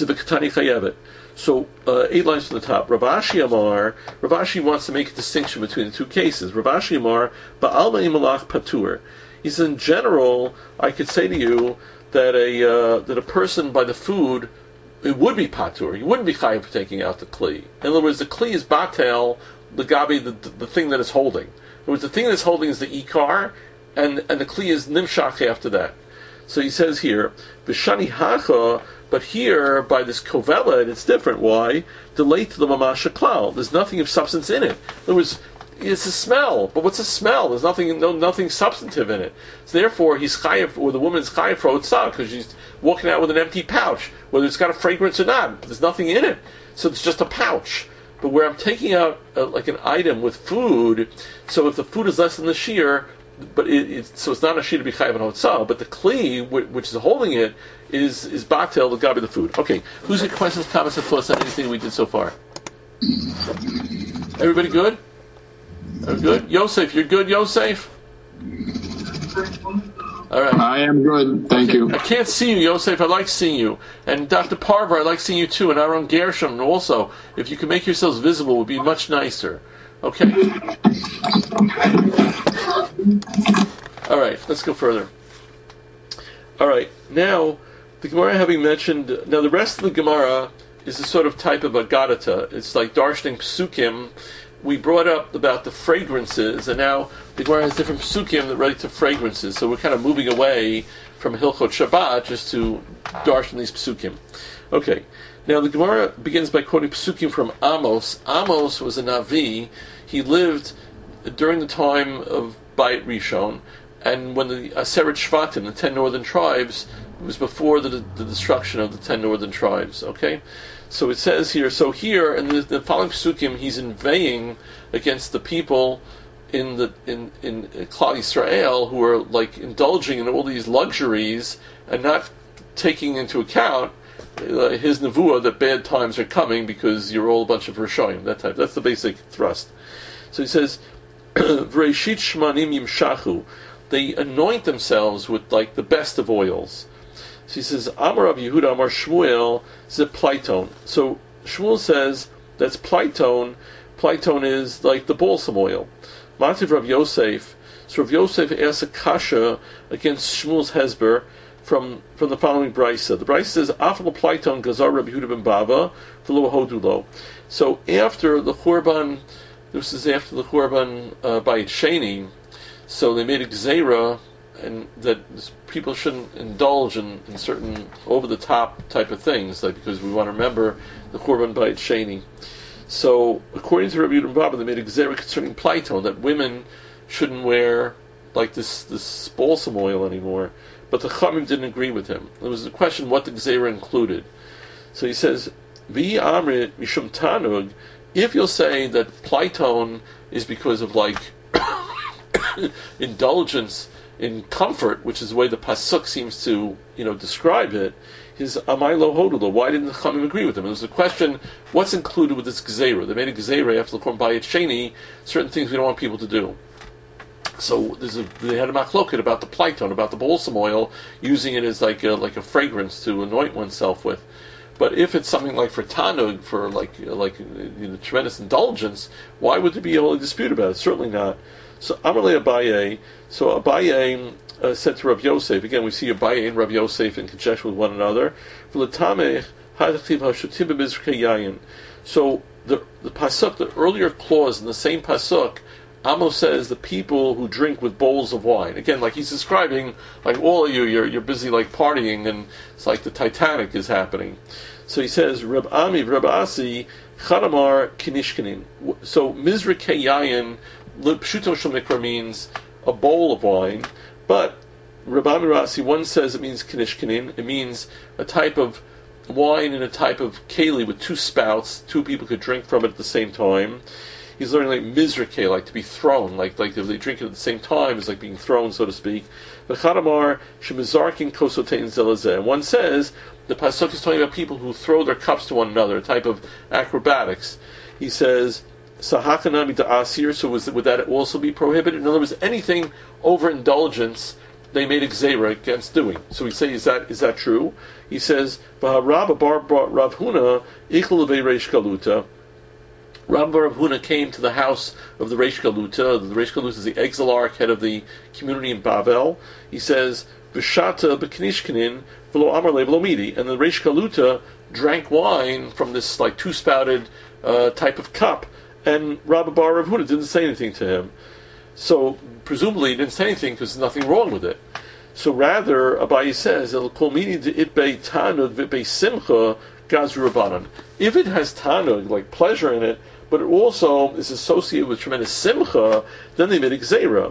8 lines from the top. Rav Ashi wants to make a distinction between the two cases. Rav Ashi Amar, Ba'al Me'im Malach Patur. He says, in general, I could say to you that a person by the food, it would be patur. You wouldn't be chayiv for taking out the kli. In other words, the kli is batel, the gabi, the thing that it's holding. In other words, the thing that it's holding is the ikar, and the kli is nimshach after that. So he says here, V'shani hacha, but here, by this kovelet, it's different. Why? Delay to the mamash klal. There's nothing of substance in it. In other words, it's a smell. But what's a smell? There's nothing substantive in it. So therefore, he's chayiv, or the woman's chayiv for Hotzah, because she's walking out with an empty pouch, whether it's got a fragrance or not. There's nothing in it. So it's just a pouch. But where I'm taking out like an item with food, so if the food is less than the shear, but so it's not a shear to be chayiv and Hotzah, but the kli, which is holding it, is batel, the gabi, the food. Okay, who's got questions, comments, and thoughts on anything we did so far? Everybody good? Good? Yosef, you're good, Yosef? All right. I am good, thank you. I can't see you, Yosef. I like seeing you. And Dr. Parver, I like seeing you too. And Aaron Gershom also. If you can make yourselves visible, it would be much nicer. Okay. All right, let's go further. All right, now, the Gemara having mentioned, now the rest of the Gemara is a sort of type of Agadata. It's like Darshaning Psukim. We brought up about the fragrances, and now the Gemara has different Psukim that relate to fragrances. So we're kind of moving away from Hilchot Shabbat just to Darshan these Psukim. Okay, now the Gemara begins by quoting Psukim from Amos. Amos was a Navi. He lived during the time of Beit Rishon, and when the Aseret Shvatim, the 10 northern tribes, it was before the destruction of the 10 northern tribes. Okay, so it says here. So here in the following psukim, he's inveighing against the people in Klal Yisrael who are like indulging in all these luxuries and not taking into account his nevuah that bad times are coming because you're all a bunch of Rishoyim. That's the basic thrust. So he says, "V'reishit shmanim yimshachu." They anoint themselves with like the best of oils. So he says, Amar Rav Yehuda, Amar Shmuel, ze Pleiton. So Shmuel says that's Pleiton. Pleiton is like the balsam oil. Mativ Rav Yosef. So Rav Yosef asks a kasha against Shmuel's hesber from the following brisa. The brisa says, Afal Pleiton gazar Rav Yehuda ben Bava v'lo hodulo. So after the Churban, this is after the Churban Bayit Sheni. So they made a gzeira, and that people shouldn't indulge in certain over-the-top type of things, like because we want to remember the Churban Bayit Sheni. So, according to Rabbi Yehuda Baba, they made a gzeira concerning Platon, that women shouldn't wear like this balsam oil anymore. But the Chachamim didn't agree with him. There was a question what the gzeira included. So he says, "Vi amrit mishum tanug." If you'll say that Platon is because of like indulgence in comfort, which is the way the pasuk seems to describe it, is amai lo hodula. Why didn't the Chachamim agree with him? It was a question: what's included with this gzeira? They made a gzeira after the Churban Bayit Sheni, certain things we don't want people to do. So they had a machloket about the Platon, about the balsam oil, using it as like a fragrance to anoint oneself with. But if it's something like for tanug, for like tremendous indulgence, why would there be a dispute about it? Certainly not. So Amarle Abaye. So Abaye said to Rav Yosef. Again, we see Abaye and Rav Yosef in conjunction with one another. So the pasuk, the earlier clause in the same pasuk, Amos says the people who drink with bowls of wine. Again, like he's describing, like all of you're busy like partying, and it's like the Titanic is happening. So he says, Reb Ami, Reb Asi, Chadamar Kinishkanin. So Mizrikei Yayin, Pshuto Shel Mikra means a bowl of wine, but Reb Ami Rasi, one says it means Kinishkanin. It means a type of wine in a type of keli with two spouts. Two people could drink from it at the same time. He's learning like mizrake, like to be thrown, like if they drink it at the same time, it's like being thrown, so to speak. V'chadamar shemizarkin kosotein zelazeh. One says the pasuk is talking about people who throw their cups to one another, a type of acrobatics. He says sahakanami da'asir. So would that also be prohibited? In other words, anything overindulgence they made a gzeira against doing. So we say, is that true? He says V'harab bar Rav Huna ichel levei reish galuta. Rav Huna came to the house of the Reish Galuta. The Reish Galuta is the exilarch, head of the community in Bavel. He says, V'shata b'knishkanin v'lo amar le v'lo midi. And the Reish Galuta drank wine from this like two-spouted type of cup, and Rav Huna didn't say anything to him. So presumably he didn't say anything because there's nothing wrong with it. So rather, Abaye says, El kol mini de'itbei tanug v'itbei simcha gazru rabbanan. If it has tanug, like pleasure in it, but it also is associated with tremendous simcha, then they made a gzeira.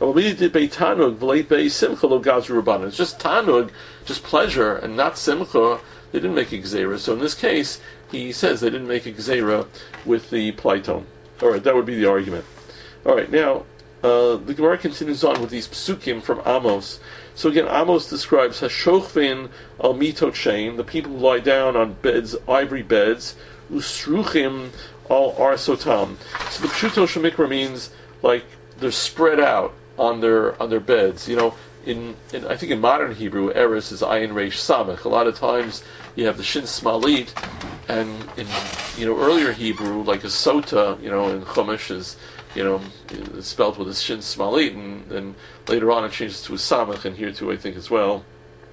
It's just tanug, just pleasure, and not simcha. They didn't make a gzeira. So in this case, he says they didn't make a gzeira with the Platon. All right, that would be the argument. All right, now the Gemara continues on with these psukim from Amos. So again, Amos describes hashochvin al mitot shein, the people who lie down on beds, ivory beds, usruchim al arsotam. So the pshuto shemikra means like they're spread out on their beds. In I think in modern Hebrew, eris is ayin reish samech. A lot of times you have the shin smalit, and in earlier Hebrew, like a sota, in Chumash is it's spelled with a shin smalit, and then later on it changes to a samech, and here too I think as well.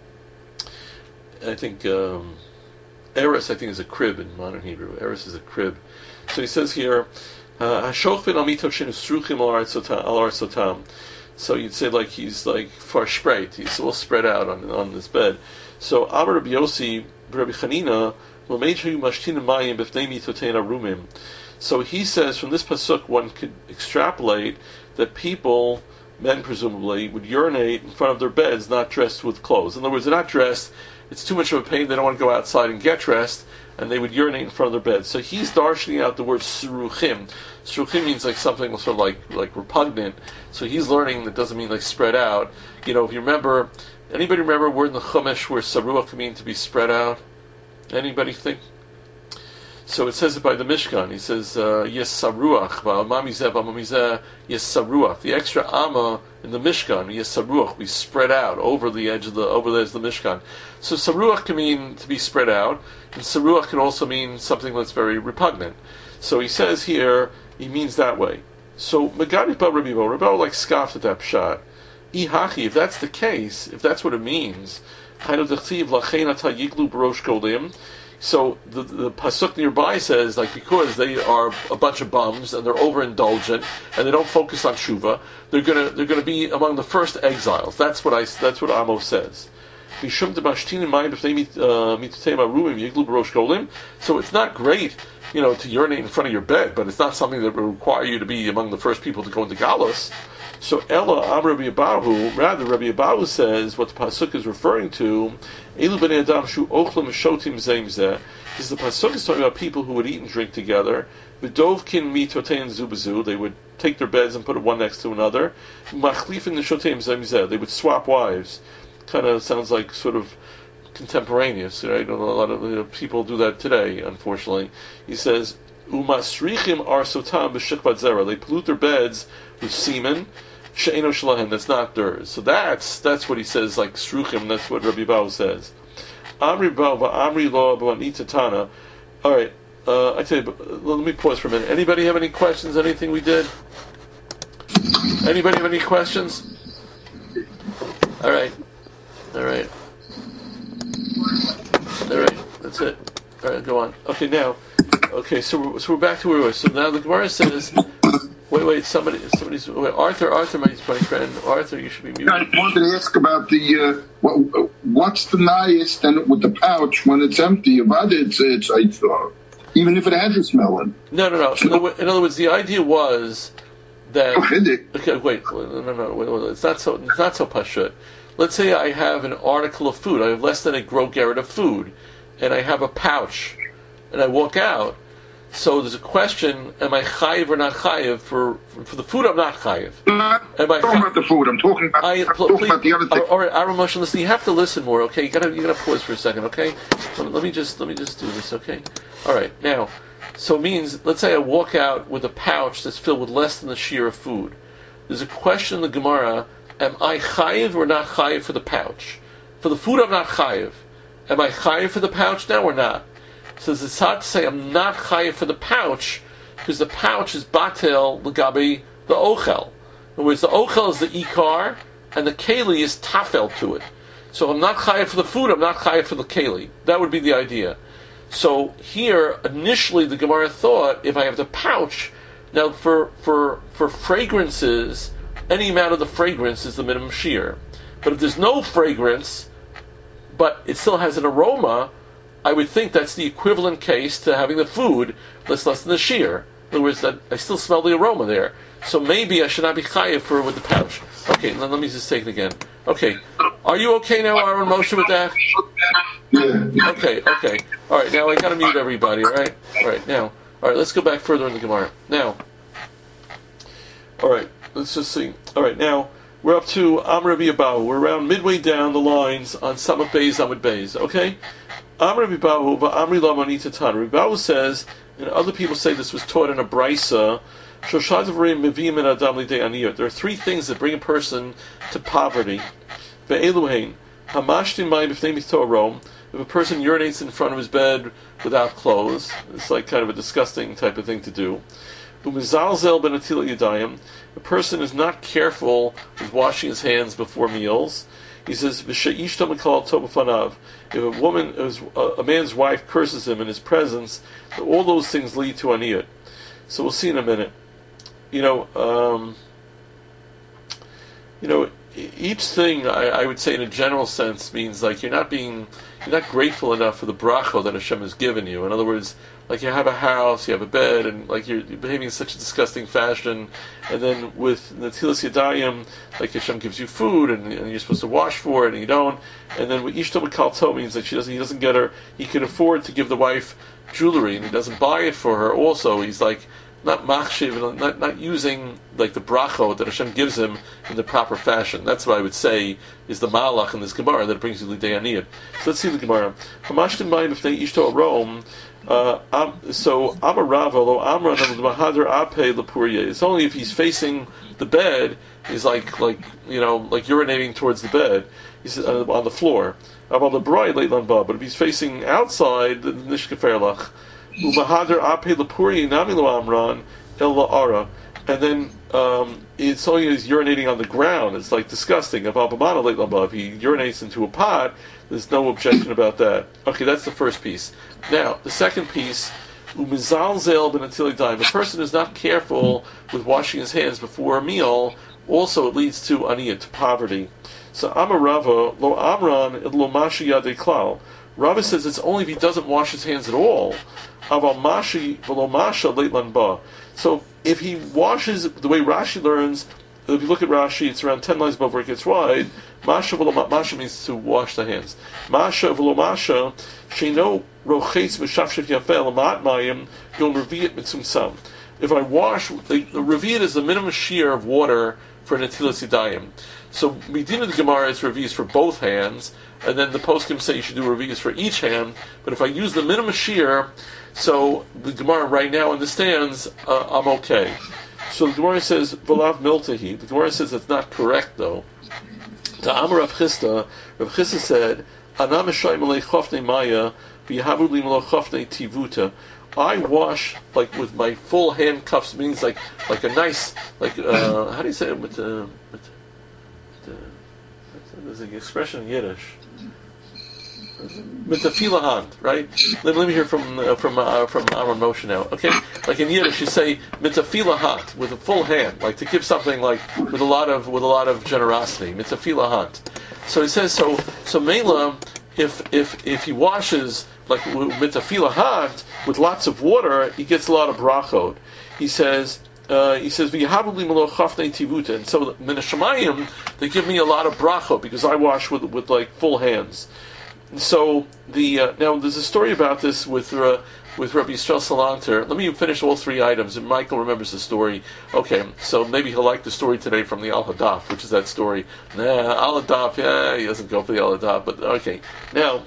I think eris is a crib in modern Hebrew. Eris is a crib. So he says here, Hashofin al mitoshin usruchim al arsotam. So you'd say like he's like far sprayed. He's all spread out on this bed. So Amar Rabbi Yossi, Rabbi Chanina, rumim. So he says from this pasuk one could extrapolate that people, men presumably, would urinate in front of their beds, not dressed with clothes. In other words, they're not dressed. It's too much of a pain. They don't want to go outside and get dressed, and they would urinate in front of their beds. So he's darshaning out the word suruchim. Suruchim means like something sort of like repugnant. So he's learning that doesn't mean like spread out. If you remember, anybody remember a word in the Chumash where saruach means to be spread out? Anybody think? So it says it by the Mishkan. He says, yes, saruach, yes, saruach. The extra amma in the Mishkan, yes, saruach, we spread out over the edge of the Mishkan. So saruach can mean to be spread out, and saruach can also mean something that's very repugnant. So he says here, he means that way. So Megadi Ba Rabbi Bo like scoffed at that pshat. Ihachi, if that's the case, if that's what it means, kind of the chtiv lachein ata yiglu barosh kolim. So the pasuk nearby says, like, because they are a bunch of bums and they're overindulgent and they don't focus on tshuva, they're gonna be among the first exiles. That's what Amos says. So it's not great, to urinate in front of your bed, but it's not something that will require you to be among the first people to go into galus. So Ella Am Rabbi Abahu, rather Rabbi Abahu says what the pasuk is referring to. Elu bnei adam shu ochlim shotim zeim zeh. Is the pasuk is talking about people who would eat and drink together. V'dovkin mitotein zubazu. They would take their beds and put it one next to another. Machlifin shotim zeim zeh. They would swap wives. Kind of sounds like sort of contemporaneous, right? A lot of people do that today, unfortunately. He says, Umasrichim arsotam b'shikvat zera. They pollute their beds with semen. She'eno shalahem. That's not theirs. So that's what he says, like sruchim. That's what Rabbi Bao says. Amri Bao va'amri lo b'anita tana. All right. I tell you, let me pause for a minute. Anybody have any questions? Anything we did? Anybody have any questions? All right. That's it. All right, go on. Okay, now. Okay, so we're back to where we were. So now the Gemara says, wait, somebody's. Wait, Arthur, my friend. Arthur, you should be muted. I wanted to ask about the what's the nice then with the pouch when it's empty? It's even if it has a smell in. No. In other words, the idea was that. Okay, wait. No. It's not so pashut. Let's say I have an article of food. I have less than a gross garret of food, and I have a pouch, and I walk out. So there's a question: am I chayiv or not chayiv for the food? I'm not chayiv. I'm not talking about the food. I'm talking about the other thing. All right, Aaron Moshe, listen. You have to listen more, okay? You gotta pause for a second, okay? Let me just do this, okay? All right, now. So it means, let's say I walk out with a pouch that's filled with less than the shear of food. There's a question in the Gemara. Am I chayiv or not chayiv for the pouch? For the food, I'm not chayiv. Am I chayiv for the pouch now or not? So it's hard to say I'm not chayiv for the pouch because the pouch is batel l'gabi the ochel. In other words, the ochel is the ikar and the keli is tafel to it. So I'm not chayiv for the food, I'm not chayiv for the keli. That would be the idea. So here, initially, the Gemara thought if I have the pouch, now for fragrances, any amount of the fragrance is the minimum shear. But if there's no fragrance, but it still has an aroma, I would think that's the equivalent case to having the food that's less than the shear. In other words, that I still smell the aroma there. So maybe I should not be chayiv for with the pouch. Okay, let me just take it again. Okay, are you okay now, Aaron Moshe, with that? Yeah. Okay. All right, now I got to mute everybody. All right, now. All right, let's go back further in the Gemara. Now. All right. Let's just see. All right, now we're up to Am Rabbi Abahu. We're around midway down the lines on Samad Beis. Okay? Am Rabbi Abahu va'amri lo manita tan. Rabbi Abahu says, and other people say this was taught in a brisa. There are three things that bring a person to poverty. If a person urinates in front of his bed without clothes, it's like kind of a disgusting type of thing to do. A person is not careful with washing his hands before meals. He says, if a man's wife curses him in his presence, all those things lead to aniyut. So we'll see in a minute. Each thing I would say in a general sense means like you're not grateful enough for the bracha that Hashem has given you. In other words, like you have a house, you have a bed, and like you're behaving in such a disgusting fashion. And then with Netilas Yadayim, like Hashem gives you food, and you're supposed to wash for it, and you don't. And then with Ishto Mekalto means that he doesn't get her. He can afford to give the wife jewelry, and he doesn't buy it for her. Also, he's like not machshiv, not using like the brachot that Hashem gives him in the proper fashion. That's what I would say is the malach in this Gemara that brings you lidei aniyut. So let's see the Gemara. So Amarava lo Amran Mahader Ape Lapurye. It's only if he's facing the bed, he's like urinating towards the bed. He's on the floor. But if he's facing outside, the nishkaferlach. Umahader Ape Lapurye Nami lo Amran El La'ara. And then it's only he's urinating on the ground. It's like disgusting. If he urinates into a pot, There's no objection about that. Okay, that's the first piece. Now, the second piece, umizalzel b'natili daim. The person who's not careful with washing his hands before a meal, also it leads to aniyah, to poverty. So Amar Rava, lo amran lo mashi yadei klal. Rava says it's only if he doesn't wash his hands at all. Aval mashi v'lo masha leitlan ba. So if he washes, the way Rashi learns, if you look at Rashi, it's around 10 lines above where it gets wide. Masha v'lo masha means to wash the hands. Masha v'lo masha sheino roches v'shafshef yafel amat mayim yom revi'it mitzumsam. If I wash, the revi'it is the minimum shear of water for netilas yadayim. So Medina the Gemara is revi'is for both hands, and then the poskim say you should do revi'is for each hand. But if I use the minimum shear, so the Gemara right now understands I'm okay. So the Gemara says v'lav miltahi. The Gemara says it's not correct though. The Amar Rav Chisda said Anam Shai Malei Chofnei Maya v'Yahavu Li Malo Chofnei Tivuta. I wash like with my full hand cuffs, means like a nice how do you say it with there's an expression in Yiddish. Mitafila hand, right? Let me hear from Aaron Moshe now. Okay, like in Yiddish, you say mitafila hand with a full hand, like to give something like with a lot of generosity. Mitafila hand. So he says so Mela, if he washes like mitafila hand with lots of water, he gets a lot of brachot. He says v'yahabuli malo chafnei tivuta, and so minashamayim they give me a lot of brachot because I wash with like full hands. So now there's a story about this with Rabbi Yisrael Salanter. Let me finish all three items, and Michael remembers the story. Okay, so maybe he'll like the story today from the Al Hadaf, which is that story. Al Hadaf, he doesn't go for the Al Hadaf, but okay. Now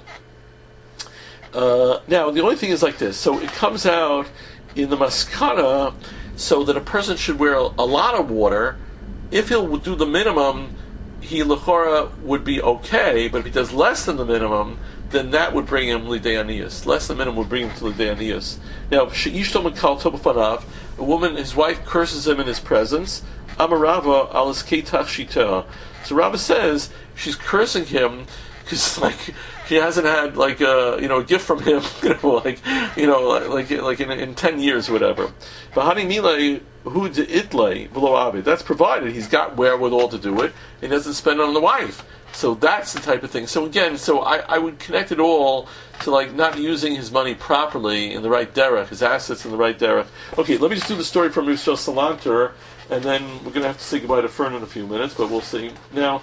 the only thing is like this. So it comes out in the Maskana, so that a person should wear a lot of water. If he'll do the minimum, he lechora would be okay, but if he does less than the minimum, then that would bring him lidei aniyus. Less than the minimum would bring him to lidei aniyus. Now, she'ishto mekal tobafanav, a woman, his wife curses him in his presence. Amarava alas keitach shita. So Rava says she's cursing him because like she hasn't had like a gift from him, like in 10 years or whatever. Bahani milay hu de itlay v'lo avid. That's provided he's got wherewithal to do it. He doesn't spend it on the wife. So that's the type of thing. So again, I would connect it all to like not using his money properly in the right derech, his assets in the right derech. Okay, let me just do the story from Yisrael Salanter, and then we're going to have to say goodbye to Fern in a few minutes, but we'll see. Now,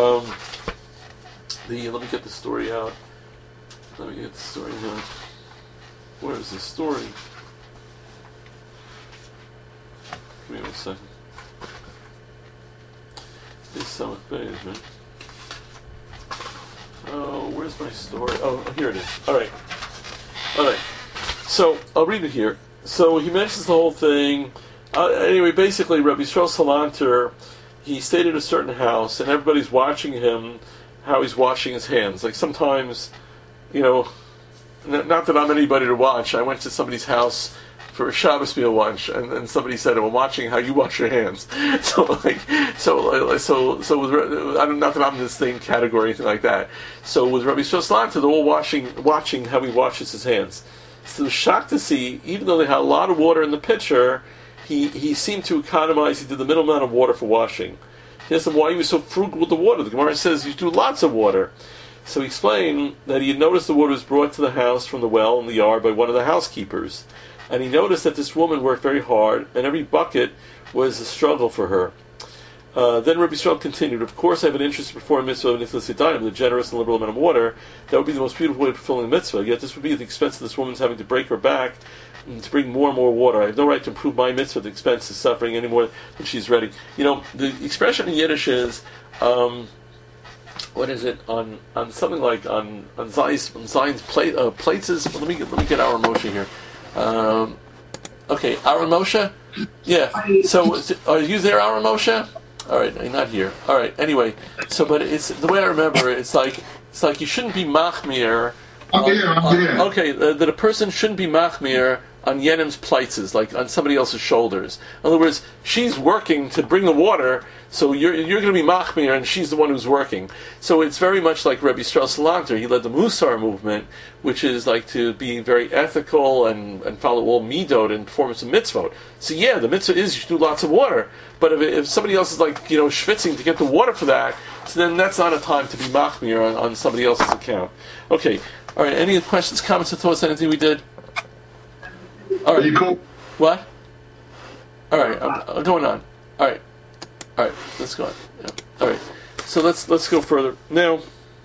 let me get the story out. Let me get the story out. Where is the story? Give me 1 second. This Summit Management. Oh, where's my story? Oh, here it is. All right. So I'll read it here. So he mentions the whole thing. Anyway, basically, Rabbi Yisrael Salanter, he stayed at a certain house, and everybody's watching him, how he's washing his hands. Like sometimes, not that I'm anybody to watch. I went to somebody's house for a Shabbos meal once, and somebody said, "I'm watching how you wash your hands." So with not that I'm in the same category or anything like that. So with Rabbi Yisrael Salanter, they're all watching how he washes his hands. So they're shocked to see, even though they had a lot of water in the pitcher, he seemed to economize. He did the minimal amount of water for washing. He asked them why he was so frugal with the water. The Gemara says you do lots of water. So he explained that he had noticed the water was brought to the house from the well in the yard by one of the housekeepers. And he noticed that this woman worked very hard, and every bucket was a struggle for her. Then Rabbi Yisrael continued, of course I have an interest in performing mitzvah of niflas yadayim, the generous and liberal amount of water. That would be the most beautiful way of fulfilling the mitzvah. Yet this would be at the expense of this woman's having to break her back to bring more and more water. I have no right to improve my mitzvah at the expense of suffering any more than she's ready. The expression in Yiddish is, what is it, on something like on Zion's plates is, let me get our Moshe here. Okay, Aaron Moshe? Yeah. So, are you there, Aaron Moshe? All right, I'm not here. All right. Anyway, but it's the way I remember it. It's like you shouldn't be machmir. I'm here. Okay, that a person shouldn't be machmir on Yenim's plitzes, like on somebody else's shoulders. In other words, she's working to bring the water, so you're going to be machmir, and she's the one who's working. So it's very much like Rebbe Strauss Salanter. He led the Musar movement, which is like to be very ethical and follow all midot and perform some mitzvot. So yeah, the mitzvah is you should do lots of water, but if somebody else is like schwitzing to get the water for that, so then that's not a time to be machmir on somebody else's account. Okay, all right. Any questions, comments, or thoughts? Anything we did? All right. Cool? What? All right, I'm going on. All right, let's go on. Yeah. All right, so let's go further now.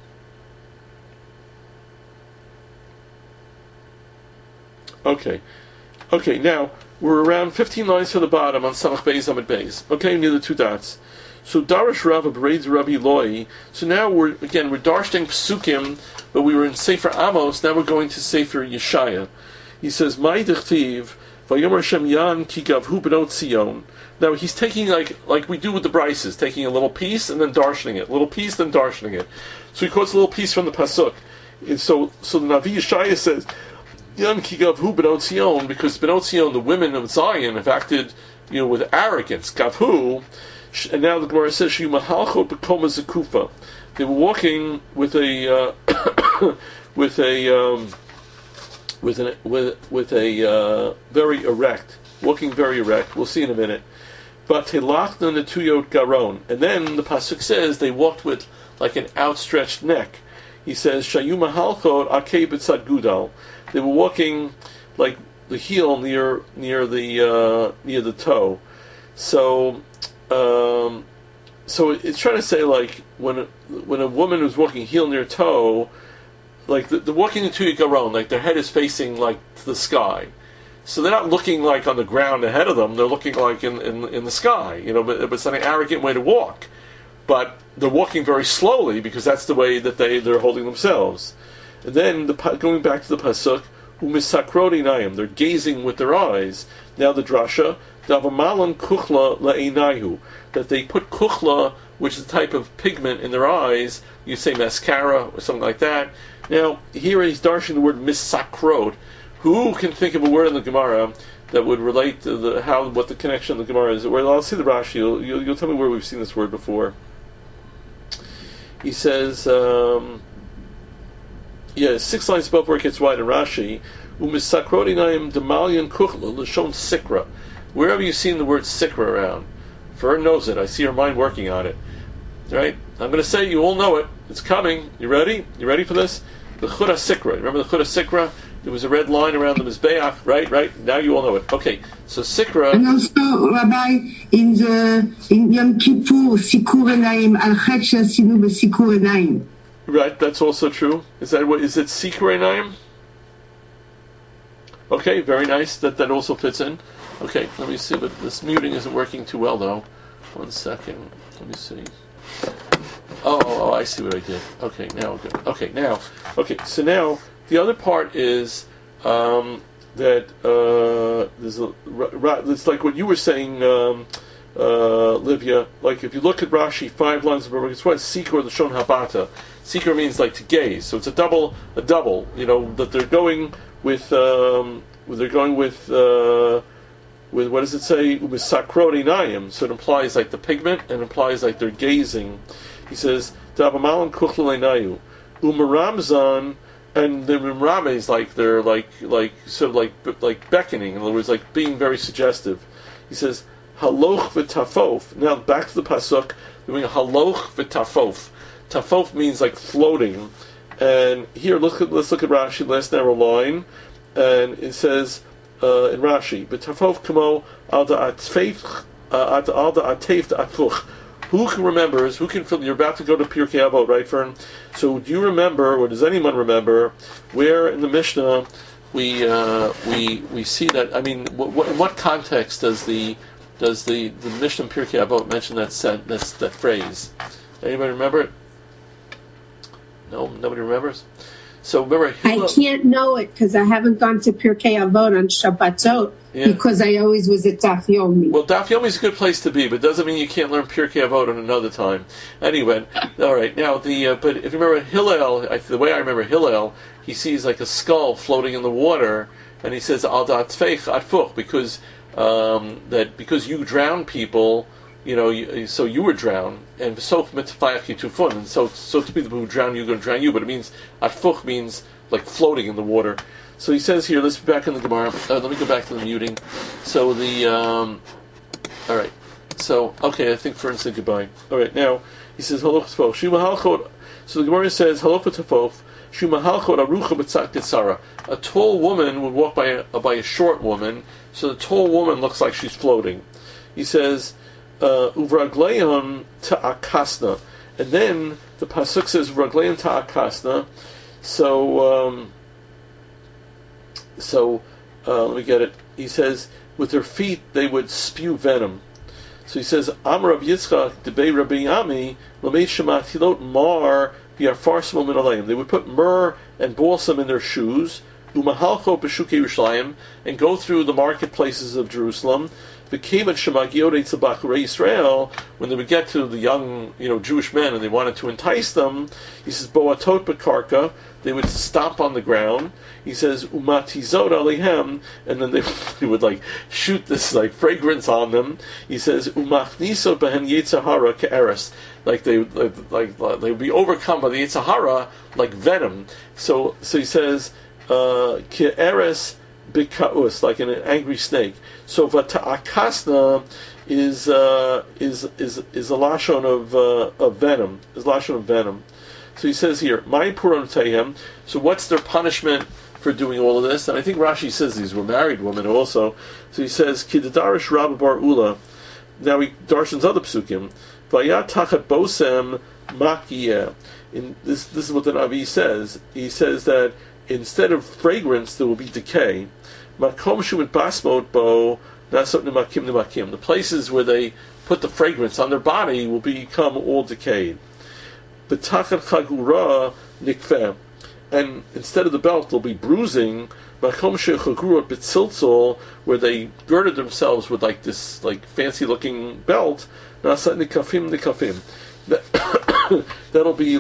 Okay, now we're around 15 lines to the bottom on Samach Beis Amud Beis. Okay, near the two dots. So Darish Rav Bereids Rabbi Loi. So now we're darshing Psukim, but we were in Sefer Amos. Now we're going to Sefer Yeshaya. He says, "Mai dichtiv vayomer Hashem yan ki gavhu benot Tzion." Now he's taking like we do with the Brises, taking a little piece and then darshaning it, little piece then darshaning it. So he quotes a little piece from the pasuk. And so the Navi Yeshaya says, "Yan ki gavhu benot Tzion," because benot Tzion, the women of Zion, have acted with arrogance. Gavhu, and now the Gemara says, "Shu mahalchot b'koma zekufa." They were walking with a very erect, walking very erect. We'll see in a minute. But telachna netuyot garon, and then the pasuk says they walked with like an outstretched neck. He says shayu mahalchot akei b'tzad gudal. They were walking like the heel near the toe. So it's trying to say like when a woman was walking heel near toe, like the walking into a garon, like their head is facing like to the sky, so they're not looking like on the ground ahead of them. They're looking like in the sky, But it's not an arrogant way to walk, but they're walking very slowly because that's the way that they're holding themselves. And then going back to the pasuk, umisakrot einayim, they're gazing with their eyes. Now the drasha, davamalan kuchla la'einayu, that they put kuchla, which is a type of pigment in their eyes. You say mascara or something like that. Now, here he's darshing the word misakrot. Who can think of a word in the Gemara that would relate to what the connection of the Gemara is? Well, I'll see the Rashi. You'll tell me where we've seen this word before. He says, 6 lines above where it gets wide in Rashi, umisakrot einayim demalyan kuchla l'shon sikra. Where have you seen the word sikra around? Fern knows it. I see her mind working on it. Right? I'm going to say you all know it. It's coming. You ready? You ready for this? The Chud HaSikra. Remember the Chud HaSikra? There was a red line around the Mizbeach. Right? Now you all know it. Okay. So Sikra. And also, Rabbi, in Yom Kippur, Sikur Enayim, Al Chet Shasinu B'Sikur Enayim. Right. That's also true. Is it Sikur Enayim? Okay. Very nice. That also fits in. Okay. Let me see. But this muting isn't working too well, though. 1 second. Let me see. Oh, I see what I did. Okay, now good. So now the other part is that it's like what you were saying, Livia. Like if you look at Rashi, 5 lines of it's what Sikor L'shon Habata. Sikor means like to gaze. So it's a double. That they're going with what does it say? Umisakrot einayim. So it implies like the pigment and implies like they're gazing. He says, Davamalan kuchla einayu. Umaramzan, and the Rimrame is like they're like beckoning. In other words, like being very suggestive. He says, Haloch v'tafof. Now back to the pasuk, doing a haloch v'tafof. Tafof means like floating. And here, let's look at Rashi, last narrow line, and it says, in Rashi, "B'tafof kamo al da'atef da'atuch." Who can feel? You're about to go to Pirkei Avot, right, Fern? So, do you remember, or does anyone remember, where in the Mishnah we see that? I mean, in what context does the Mishnah in Pirkei Avot mention that phrase? Anybody remember it? No, nobody remembers. So remember, I can't know it because I haven't gone to Pirkei Avot on Shabbatot because I always was at Daf Yomi. Well, Daf Yomi is a good place to be, but it doesn't mean you can't learn Pirkei Avot on another time. Anyway, all right. Now but if you remember Hillel, the way I remember Hillel, he sees like a skull floating in the water, and he says al da'atfeich atfuch, because because you drown people, so you were drowned, and so mitfayach yitufun, and so to be the who drown you, going to drown you, but it means atfuch means like floating in the water. So he says here, let's be back in the Gemara. Let me go back to the muting. So all right. So okay, I think for instance goodbye. All right, now he says halach tefov shimahalchot. So the Gemara says halach tefov shimahalchot arucha b'tzak tetzara. A tall woman would walk by a short woman, so the tall woman looks like she's floating. He says uvragleon ta'akasna, and then the pasuk says uvragleon ta'akasna. So let me get it. He says with their feet they would spew venom. So he says, Amar Rav Yitzchak, Debei Rabbi Ami, Lamei Shematilot Mar, V'Yarfarsim Min Aleim. They would put myrrh and balsam in their shoes, Umahalcho B'Shukei Yerushalayim, and go through the marketplaces of Jerusalem. Became at Shemagiot Eitzabachrei Israel, when they would get to the young, Jewish men, and they wanted to entice them. He says, Boatot B'Karka, they would stomp on the ground. He says, Umatizot Alehem, and then they would shoot this fragrance on them. He says, Umachnisot Behen Yetzahara Ke'eres, they would be overcome by the Yetzahara like venom. So he says, Ke'eres Bikaus, like an angry snake. So Vata'akasna is a lashon of venom. Is lashon of venom. So he says here, "My puranotayim." So what's their punishment for doing all of this? And I think Rashi says these were married women also. So he says, "Kidadarish Rabba Bar Ula." Now he darshans other psukim. Vayat tachat bosem makiyeh. This is what the Navi says. He says that instead of fragrance, there will be decay. Makom shumit basmot bo nasot nemakim nemakim. The places where they put the fragrance on their body will become all decayed. B'tachat chagura nikfeh. And instead of the belt, there'll be bruising. Makom shechagura b'tziltzol, where they girded themselves with this fancy-looking belt. Nasat nikafim nikafim. That'll be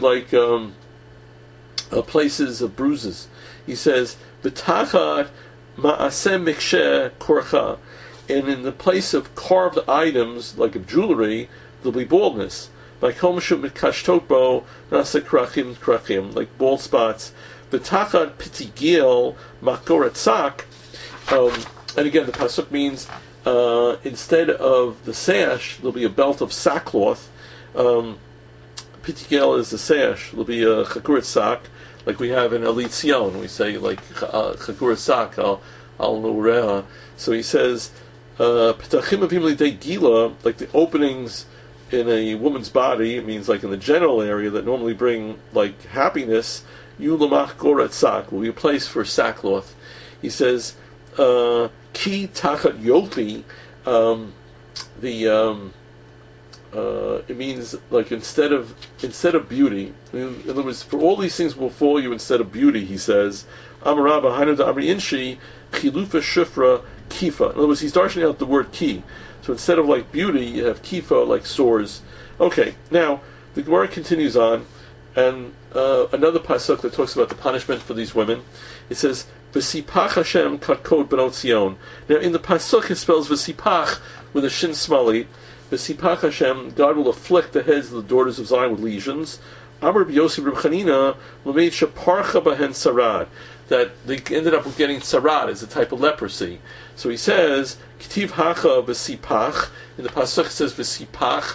places of bruises. He says, "B'tachat ma'aseh miksheh korcha," and in the place of carved items of jewelry, there'll be baldness. Makom mikashtot bo nasa krachim, like bald spots. B'tachat pitigil makoratzak, and again the pasuk means instead of the sash, there'll be a belt of sackcloth. Pitigel is the sash. There'll be a chakurat sak, like we have in Elit Zion. We say chakurat sak al nureha. So he says pitachim avim lidei gila, like the openings in a woman's body. It means in the genital area that normally bring happiness. Yulamach gorat sak will be a place for sackcloth. He says ki tachat yofi. It means instead of beauty. In other words, for all these things will fall you instead of beauty. He says, Amarabba Hainu da Amri Inshi Chilufa Shifra Kifa. In other words, he's darshaning out the word ki. So instead of beauty, you have kifa, like sores. Okay, now the Gemara continues on, and another pasuk that talks about the punishment for these women. It says, "V'sipach Hashem katkot benot Zion." Now in the pasuk it spells "v'sipach" with a shin smali. V'sipach Hashem, God will afflict the heads of the daughters of Zion with lesions. Amar b'Yosef Reb Chanina l'meid sheparcha bahen sarad, that they ended up with getting sarad as a type of leprosy. So he says, "K'tiv hacha v'sipach." In the pasuk it says "v'sipach,"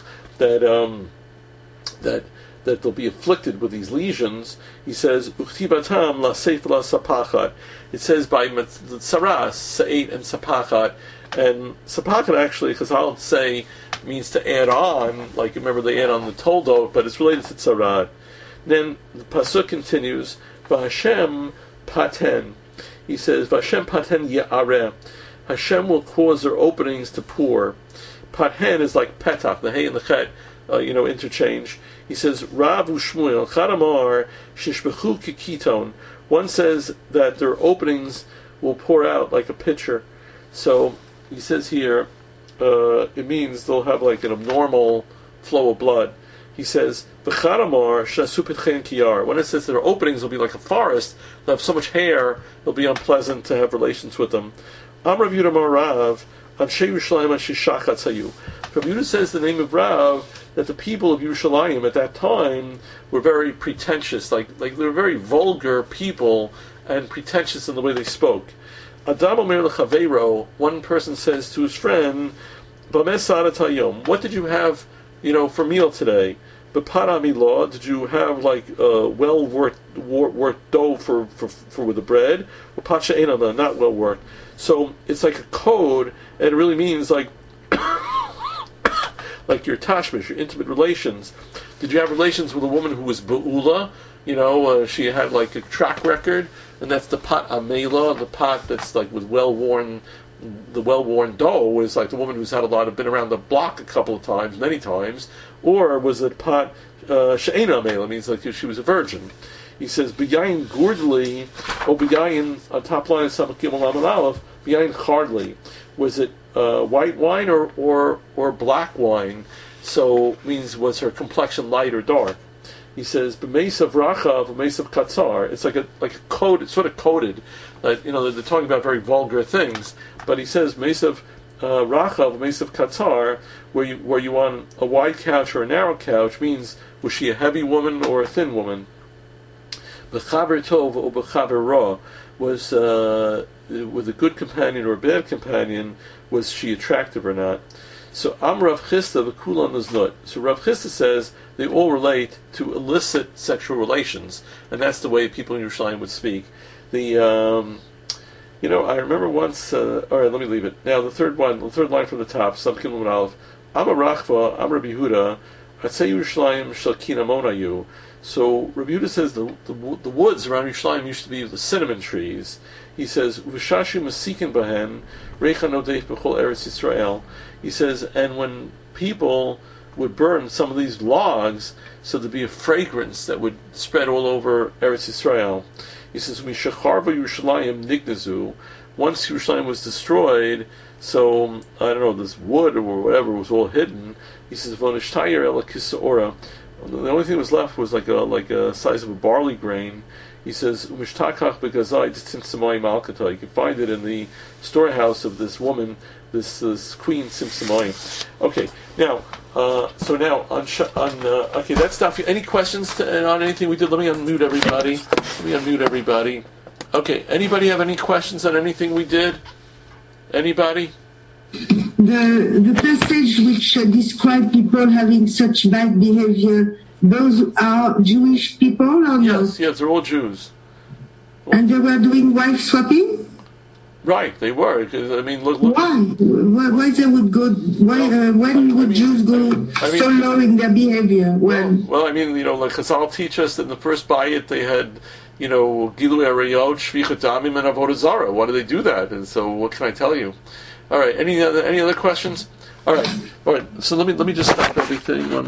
that they'll be afflicted with these lesions. He says, "Uchtibatam la seif la sapachat." It says by saras, sa'it, and sapachat. And sapachat actually, Chazal say, means to add on, remember they add on the toldot, but it's related to tzarad. Then the pasuk continues, "V'Hashem paten." He says, "V'Hashem paten ya'areh." Hashem will cause their openings to pour. Paten is like petach, the hay and the chet, interchange. He says, "Rav u'Shmuel chadamar shishbechu kikiton." One says that their openings will pour out like a pitcher. So he says here, it means they'll have an abnormal flow of blood. He says, "V'charamar shasu pitchein kiyar." When it says their openings will be like a forest, they'll have so much hair, it'll be unpleasant to have relations with them. Amrav Yudah Marav, Anshe Yerushalayim Anshe Shachatz Hayu. Rav Yudah says the name of Rav that the people of Yerushalayim at that time were very pretentious, like they were very vulgar people and pretentious in the way they spoke. Adam Omer L'Chaveiro, one person says to his friend, Bameh Sadat Hayom, what did you have, for meal today? B'para milah, did you have well worked dough for with the bread? Or pacha einama, not well worked. So it's like a code, and it really means like your tashmish, your intimate relations. Did you have relations with a woman who was be'ula? She had like a track record, and that's the pat amela, the pot that's like with the well-worn dough is like the woman who's been around the block a couple of times, many times, or was it pot she'ena amela, means like she was a virgin. He says, B'yayin gurdli, or B'yayin, on top line of Samakim Alam Aleph, B'yayin hardly. Was it white wine or black wine? So means was her complexion light or dark? He says, B'meisav rachav, B'meisav katzar. It's like a code. It's sort of coded. They're talking about very vulgar things. But he says, B'meisav rachav, B'meisav katzar, were you on a wide couch or a narrow couch, means was she a heavy woman or a thin woman? B'chaver tov or b'chaver ra, was with a good companion or a bad companion, was she attractive or not? So Am Rav Chisda v'kulan uznut. So Rav Chisda says they all relate to illicit sexual relations, and that's the way people in Yerushalayim would speak. I remember once. All right, let me leave it. Now the third line from the top. Sam Kim Aleph. Am Rachva, Am Rabbi Yehuda, Atzei Yerushalayim Shel Kinamonayu. So Rabbi Yehuda says the woods around Yerushalayim used to be the cinnamon trees. He says, V'shashu masikin bahen, reicha nodef b'chol Eretz Yisrael. He says, and when people would burn some of these logs, so there'd be a fragrance that would spread all over Eretz Yisrael. He says, Mishacharva Yerushalayim nignazu. Once Yerushalayim was destroyed, so, I don't know, this wood or whatever was all hidden. He says, V'nishtayer ela kisa'ora. The only thing that was left was like a size of a barley grain. He says, "Umishtakach begazai tzimtzamai malkata." You can find it in the storehouse of this woman, this Queen Simsamai. Okay, now, okay, that's stuff. Any questions on anything we did? Let me unmute everybody. Okay, anybody have any questions on anything we did? Anybody? The passage which describe people having such bad behavior, those are Jewish people or Yes, they're all Jews. And they were doing wife swapping? Right, they were. Look. Why? Why they would go? When would Jews go so low in their behavior? Like Chazal teach us that in the first bayit they had, Gilui Arayot, Shvichat Damim, and Avodah Zarah. Why do they do that? And so, what can I tell you? All right. Any other questions? All right. So let me just stop everything.